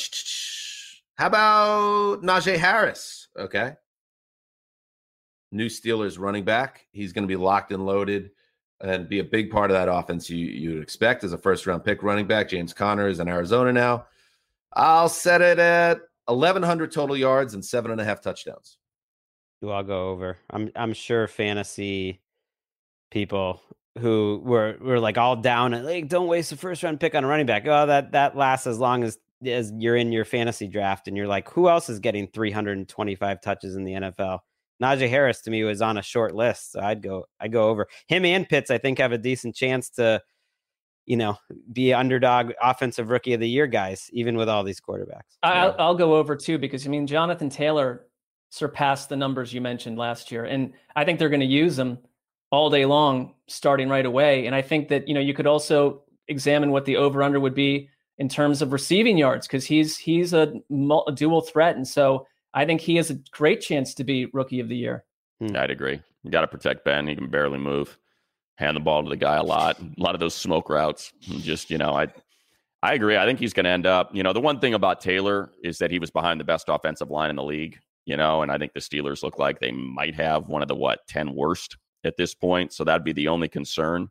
about Najee Harris? Okay. New Steelers running back. He's going to be locked and loaded and be a big part of that offense you'd expect as a first-round pick running back. James Conner is in Arizona now. I'll set it at 1,100 total yards and 7.5 touchdowns. I'll go over. I'm sure fantasy people who were like all down and like, don't waste a first-round pick on a running back. Oh, that lasts as long as you're in your fantasy draft, and you're like, who else is getting 325 touches in the NFL? Najee Harris to me was on a short list, so I'd go over him. And Pitts, I think, have a decent chance to, be underdog offensive rookie of the year guys, even with all these quarterbacks. I'll go over too, because Jonathan Taylor surpassed the numbers you mentioned last year, and I think they're going to use him all day long, starting right away. And I think that you could also examine what the over under would be in terms of receiving yards, because he's a dual threat, and so I think he has a great chance to be rookie of the year. I'd agree. You got to protect Ben. He can barely move. Hand the ball to the guy a lot. A lot of those smoke routes. Just, I agree. I think he's going to end up, the one thing about Taylor is that he was behind the best offensive line in the league, and I think the Steelers look like they might have one of the 10 worst at this point. So that'd be the only concern.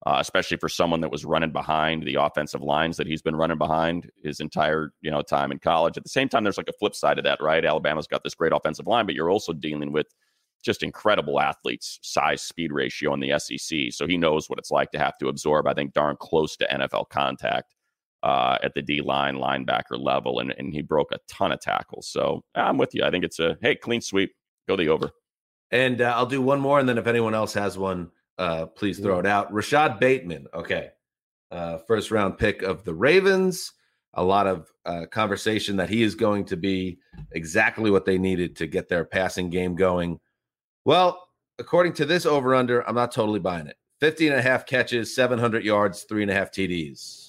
especially for someone that was running behind the offensive lines that he's been running behind his entire, time in college. At the same time, there's like a flip side of that, right? Alabama's got this great offensive line, but you're also dealing with just incredible athletes, size, speed ratio in the SEC. So he knows what it's like to have to absorb, I think, darn close to NFL contact at the D-line, linebacker level, and he broke a ton of tackles. So I'm with you. I think it's clean sweep. Go the over. And I'll do one more, and then if anyone else has one, please throw it out. Rashad Bateman, okay. First-round pick of the Ravens. A lot of conversation that he is going to be exactly what they needed to get their passing game going. Well, according to this over-under, I'm not totally buying it. 50.5 catches, 700 yards, 3.5 TDs.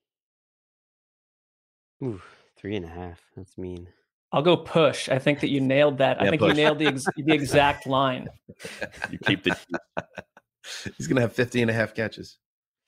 Ooh, 3.5. That's mean. I'll go push. I think that you nailed that. Yeah, I think push. you nailed the exact line. You keep the. He's going to have 50.5 catches.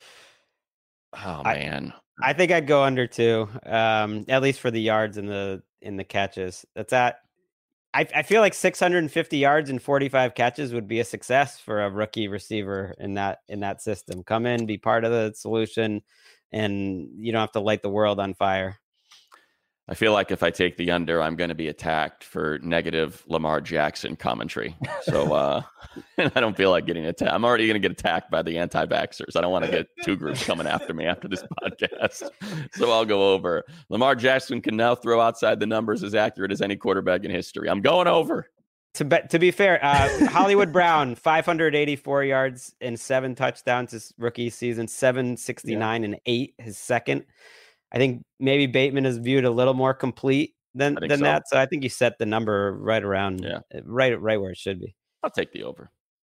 Oh man, I think I'd go under 2, at least for the yards and the catches. That's at. I feel like 650 yards and 45 catches would be a success for a rookie receiver in that system. Come in, be part of the solution, and you don't have to light the world on fire. I feel like if I take the under, I'm going to be attacked for negative Lamar Jackson commentary. So I don't feel like getting attacked. I'm already going to get attacked by the anti-vaxxers. I don't want to get 2 groups coming after me after this podcast. So I'll go over. Lamar Jackson can now throw outside the numbers as accurate as any quarterback in history. I'm going over. To be fair, Hollywood Brown, 584 yards and 7 touchdowns his rookie season, 769 and 8 his second. I think maybe Bateman is viewed a little more complete than that. So I think you set the number right around, right where it should be. I'll take the over.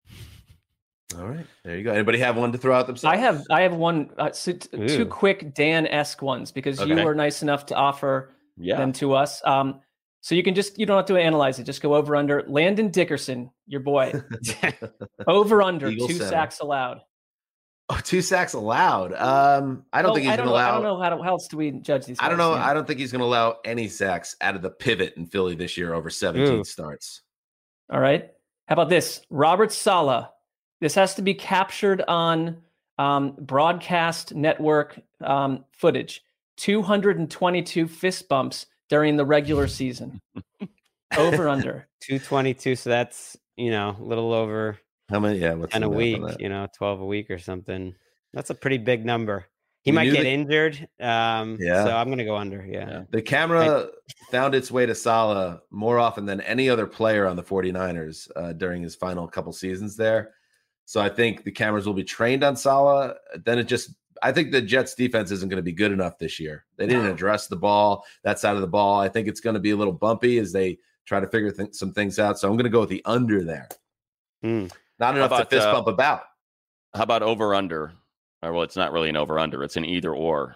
All right, there you go. Anybody have one to throw out themselves? I have one, 2 quick Dan-esque ones because you were nice enough to offer them to us. So you don't have to analyze it. Just go over under. Landon Dickerson, your boy, over under 2 sacks allowed. Oh, 2 sacks allowed. I don't think he's going to allow. I don't know how else do we judge these guys? I don't know. Yeah. I don't think he's going to allow any sacks out of the pivot in Philly this year over 17 starts. All right. How about this? Robert Saleh. This has to be captured on broadcast network footage. 222 fist bumps during the regular season. Over under 222. So that's a little over. How many? Yeah, what's 10 a week? 12 a week or something. That's a pretty big number. He might get injured. So I'm going to go under. Yeah. The camera found its way to Saleh more often than any other player on the 49ers during his final couple seasons there. So I think the cameras will be trained on Saleh. Then I think the Jets defense isn't going to be good enough this year. They didn't address the ball, that side of the ball. I think it's going to be a little bumpy as they try to figure some things out. So I'm going to go with the under there. Not enough to fist bump about. How about over under? Well, it's not really an over under. It's an either or.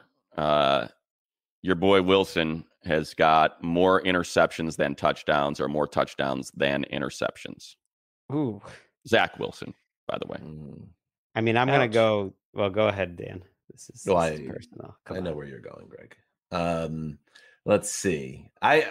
Your boy Wilson has got more interceptions than touchdowns, or more touchdowns than interceptions. Ooh, Zach Wilson, by the way. I mean, I'm going to go. Well, go ahead, Dan. This is personal. I know where you're going, Greg. Let's see.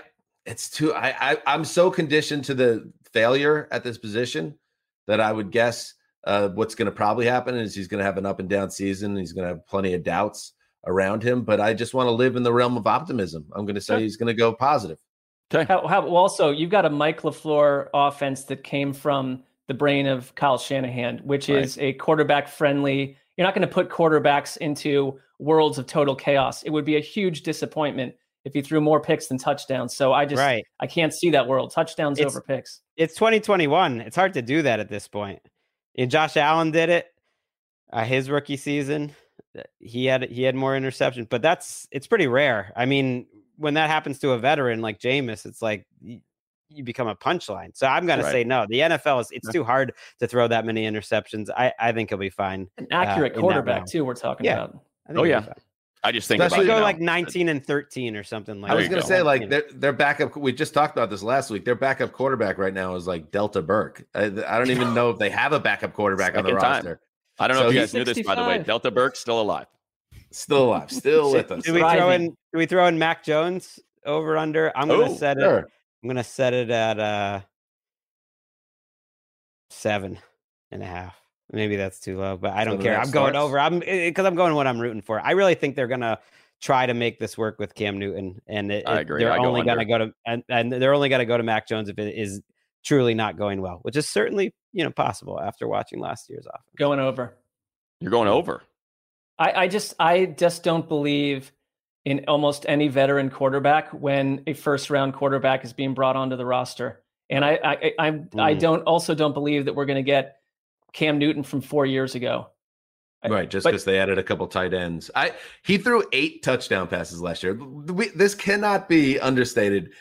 I'm so conditioned to the failure at this position that I would guess what's going to probably happen is he's going to have an up and down season. He's going to have plenty of doubts around him, but I just want to live in the realm of optimism. I'm going to say he's going to go positive. Okay. Also, you've got a Mike LaFleur offense that came from the brain of Kyle Shanahan, which is a quarterback friendly. You're not going to put quarterbacks into worlds of total chaos. It would be a huge disappointment if he threw more picks than touchdowns. So I can't see that world. Touchdowns over picks. It's 2021. It's hard to do that at this point. And Josh Allen did it. His rookie season, he had more interceptions, but it's pretty rare. I mean, when that happens to a veteran like Jameis, it's like you become a punchline. So I'm going to say no. The NFL it's too hard to throw that many interceptions. I think he'll be fine. An accurate quarterback too. We're talking about. I just think especially go like 19-13 or something like that. I was going to say their backup. We just talked about this last week. Their backup quarterback right now is like Delta Burke. I don't even know if they have a backup quarterback on the roster. I don't know if you guys knew this, by the way. Delta Burke's still alive. Still alive. Still with us. Do we throw in Mac Jones over under? I'm going to set it. I'm going to set it at 7.5. Maybe that's too low, but I don't So care. that I'm going starts? over. Because I'm going what I'm rooting for. I really think they're gonna try to make this work with Cam Newton, and I agree. they're I go only gonna under. go to and they're only gonna go to Mac Jones if it is truly not going well, which is certainly possible after watching last year's offense. Going over. You're going over. I just don't believe in almost any veteran quarterback when a first round quarterback is being brought onto the roster. And I don't believe that we're going to get Cam Newton from 4 years ago. Right, just because they added a couple tight ends. He threw 8 touchdown passes last year. This cannot be overstated.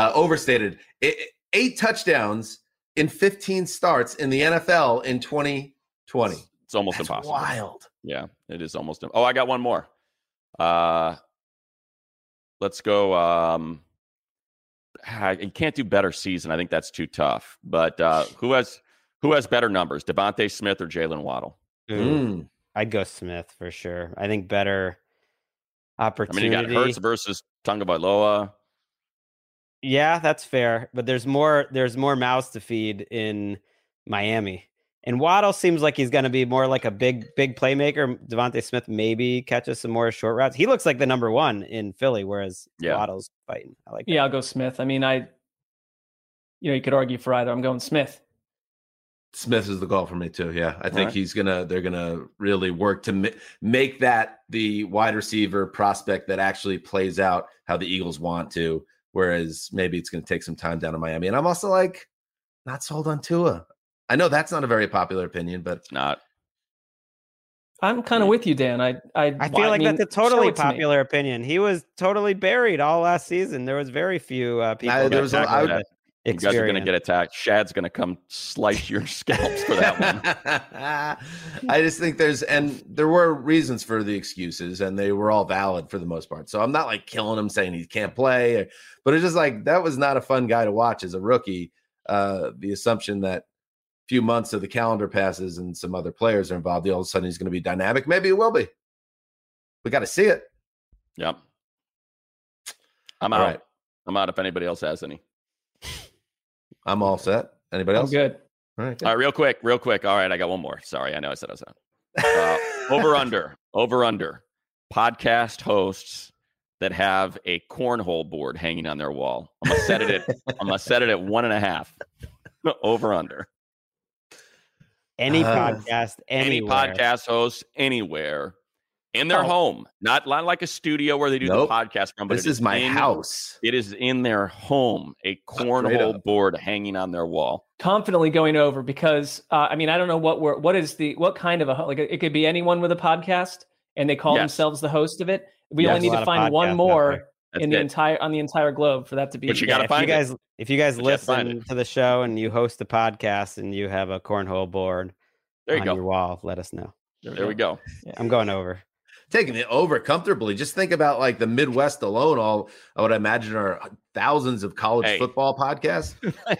8 touchdowns in 15 starts in the NFL in 2020. It's almost That's impossible. Wild. Yeah, it is almost. Oh, I got one more. Let's go. You can't do better season. I think that's too tough. But who has better numbers, Devontae Smith or Jalen Waddle? I'd go Smith for sure. I think better opportunity. I mean, you got Hurts versus Tagovailoa. Yeah, that's fair. But there's more mouths to feed in Miami. And Waddle seems like he's going to be more like a big playmaker. Devontae Smith maybe catches some more short routes. He looks like the number one in Philly, whereas Waddle's fighting. I like that. Yeah, I'll go Smith. I mean, you could argue for either. I'm going Smith. Smith is the call for me too. Yeah, I think they're gonna really work to make that the wide receiver prospect that actually plays out how the Eagles want to. Whereas maybe it's going to take some time down in Miami. And I'm also not sold on Tua. I know that's not a very popular opinion, but it's not. I'm kind of with you, Dan. I feel like that's a totally popular opinion. He was totally buried all last season. There was very few people. You guys are going to get attacked. Shad's going to come slice your scalps for that one. I just think there were reasons for the excuses, and they were all valid for the most part. So I'm not killing him, saying he can't play, but it's just that was not a fun guy to watch as a rookie. The assumption that a few months of the calendar passes and some other players are involved, all of a sudden he's going to be dynamic. Maybe it will be. We got to see it. Yep. I'm out. Right. I'm out if anybody else has any. I'm all set. Anybody else? I'm good. All right. All right, real quick. All right, I got one more. Sorry, I know I said I was out. Over under. Podcast hosts that have a cornhole board hanging on their wall. I'm gonna set it at 1.5. Over under. Any podcast, anywhere. Any podcast host anywhere. In their home, not like a studio where they do the podcast from. But this is my house. It is in their home, a cornhole board hanging on their wall. Confidently going over because I don't know what kind of it could be anyone with a podcast and they call themselves the host of it. We only need to find one more on the entire globe for that to be. But you got to find it. If you guys listen to the show and you host a podcast and you have a cornhole board on your wall, let us know. There we go. Yeah. I'm going over. Taking it over comfortably. Just think about the Midwest alone. I would imagine are thousands of college football podcasts.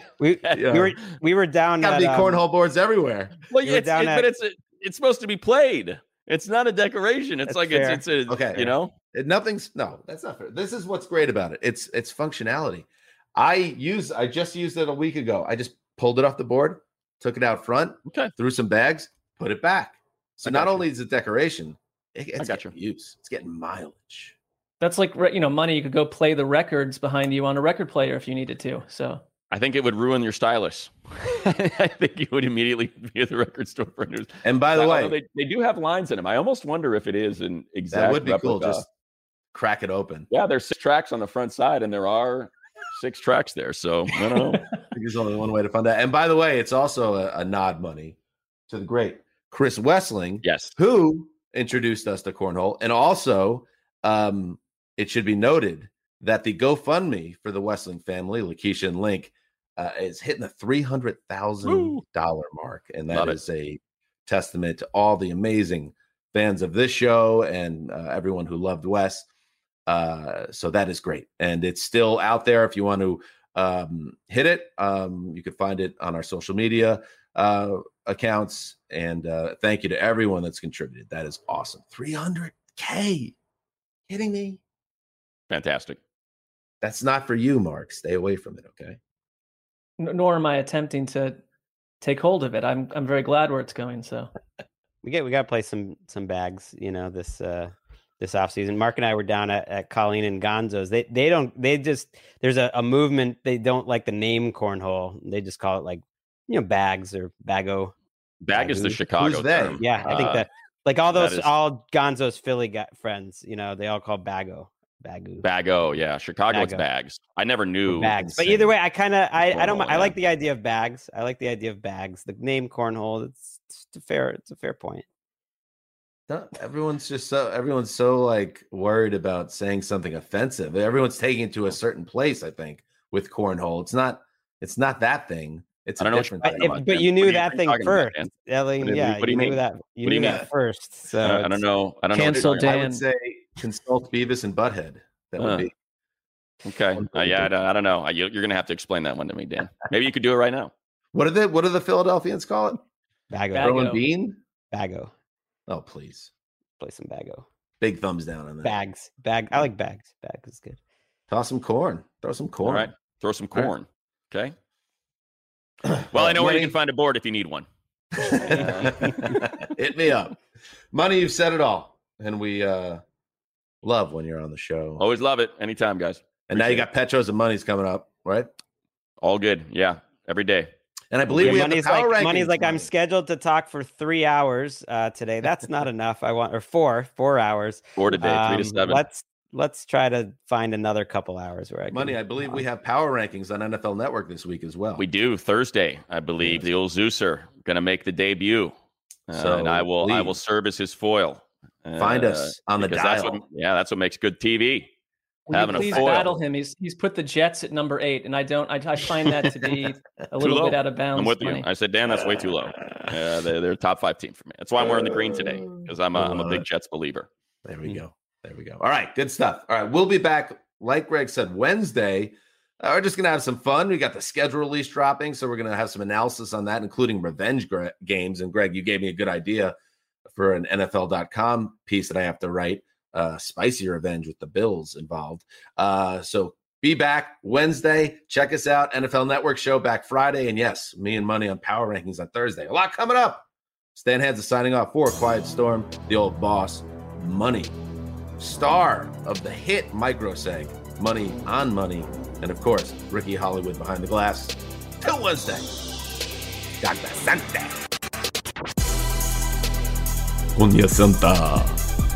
we were down. Got to be cornhole boards everywhere. Well, it's supposed to be played. It's not a decoration. It's okay. That's not fair. This is what's great about it. It's functionality. I just used it a week ago. I just pulled it off the board, took it out front, threw some bags, put it back. So not only is it decoration. It's getting use. It's getting mileage. That's money. You could go play the records behind you on a record player if you needed to. So I think it would ruin your stylus. I think you would immediately be at the record store for news. And by the way, they do have lines in them. I almost wonder if it is an exact. That would be replica. cool. Just crack it open. Yeah, there's 6 tracks on the front side, and there are 6 tracks there. So I don't know. I think there's only one way to find that. And by the way, it's also a nod money to the great Chris Wessling. Yes, who introduced us to cornhole. And also it should be noted that the GoFundMe for the Wessling family, Lakeisha and Link, is hitting the $300,000 mark, and that is a testament to all the amazing fans of this show and everyone who loved Wes. So that is great, and it's still out there if you want to hit it. You can find it on our social media accounts, and thank you to everyone that's contributed. That is awesome. 300K. Kidding me? Fantastic. That's not for you, Mark. Stay away from it, okay? Nor am I attempting to take hold of it. I'm very glad where it's going. So we got to play some bags, this offseason. Mark and I were down at Colleen and Gonzo's. There's a movement. They don't like the name cornhole. They just call it like, bags or bago. Bag is the Chicago term. Yeah, I think that like all Gonzo's Philly friends, they all call bago. Bago, yeah. Chicago, it's bags. I never knew bags, but either way, I don't. I like the idea of bags. The name cornhole. It's a fair point. Everyone's so like worried about saying something offensive. Everyone's taking it to a certain place. I think with cornhole, it's not that thing. It's a different thing. But you knew that thing first. What do you mean? You knew that first. So I don't know. Cancel Dan. I would say consult Beavis and Butthead. That would be okay. I don't know. You're gonna have to explain that one to me, Dan. Maybe you could do it right now. What do the Philadelphians call it? Bago. Rowan Bean. Bago. Oh, please play some bago. Big thumbs down on that. Bags. I like bags. Bag is good. Toss some corn. Throw some corn. All right. Throw some corn. Okay. Well, I know where you can find a board if you need one. Hit me up. Money, you've said it all. And we love when you're on the show. Always love it. Anytime, guys. And now you got Petros and Money's coming up, right? All good. Yeah. Every day. And I believe we have the power rankings. Money's like, I'm scheduled to talk for 3 hours today. That's not enough. I want 4 hours. 4 today, 3 to 7. Let's try to find another couple hours where I can. Money, I believe we have power rankings on NFL Network this week as well. We do. Thursday, I believe. The old Zeuser going to make the debut. And I will serve as his foil. Find us on the dial. That's what makes good TV. Will you please battle him? He's put the Jets at number 8, and I find that to be a little bit out of bounds. I'm with you. I said, Dan, that's way too low. They're a top 5 team for me. That's why I'm wearing the green today, because I'm a big Jets believer. There we go. All right, good stuff. All right, we'll be back, like Greg said, Wednesday. We're just going to have some fun. We got the schedule release dropping, so we're going to have some analysis on that, including revenge games. And Greg, you gave me a good idea for an NFL.com piece that I have to write. Spicy revenge with the Bills involved. So be back Wednesday. Check us out. NFL Network show back Friday. And yes, me and Money on power rankings on Thursday. A lot coming up. Stan Hands is signing off for Quiet Storm, the old boss, Money, star of the hit microseg, Money on Money, and of course, Ricky Hollywood behind the glass. Till Wednesday. Dr. Santa. Coña Santa.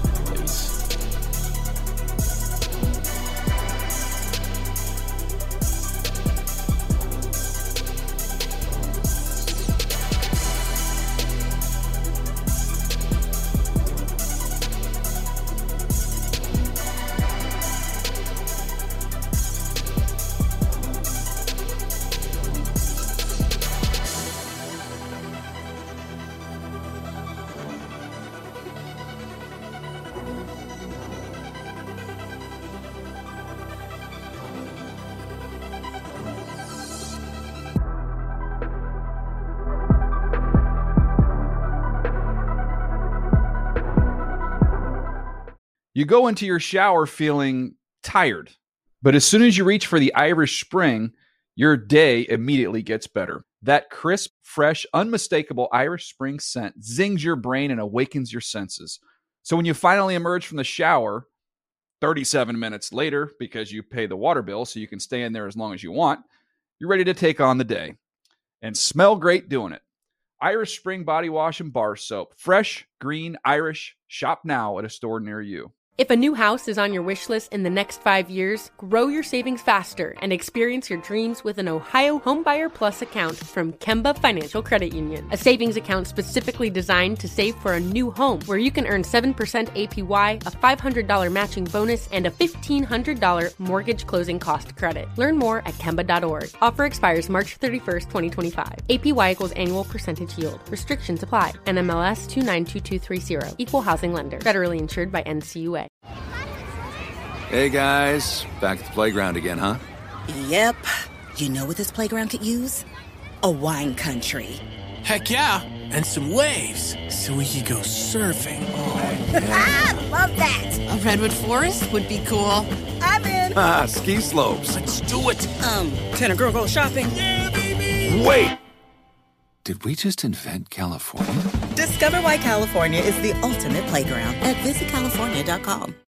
You go into your shower feeling tired, but as soon as you reach for the Irish Spring, your day immediately gets better. That crisp, fresh, unmistakable Irish Spring scent zings your brain and awakens your senses. So when you finally emerge from the shower 37 minutes later, because you pay the water bill so you can stay in there as long as you want, you're ready to take on the day and smell great doing it. Irish Spring Body Wash and Bar Soap. Fresh, green, Irish. Shop now at a store near you. If a new house is on your wish list in the next 5 years, grow your savings faster and experience your dreams with an Ohio Homebuyer Plus account from Kemba Financial Credit Union. A savings account specifically designed to save for a new home, where you can earn 7% APY, a $500 matching bonus, and a $1,500 mortgage closing cost credit. Learn more at Kemba.org. Offer expires March 31st, 2025. APY equals annual percentage yield. Restrictions apply. NMLS 292230. Equal housing lender. Federally insured by NCUA. Hey guys, back at the playground again, huh? Yep. You know what this playground could use? A wine country. Heck yeah, and some waves so we could go surfing. Oh, yeah. Love that. A redwood forest would be cool. I'm in. Ski slopes. Let's do it. Can a girl go shopping? Yeah, baby. Wait. Did we just invent California? Discover why California is the ultimate playground at visitcalifornia.com.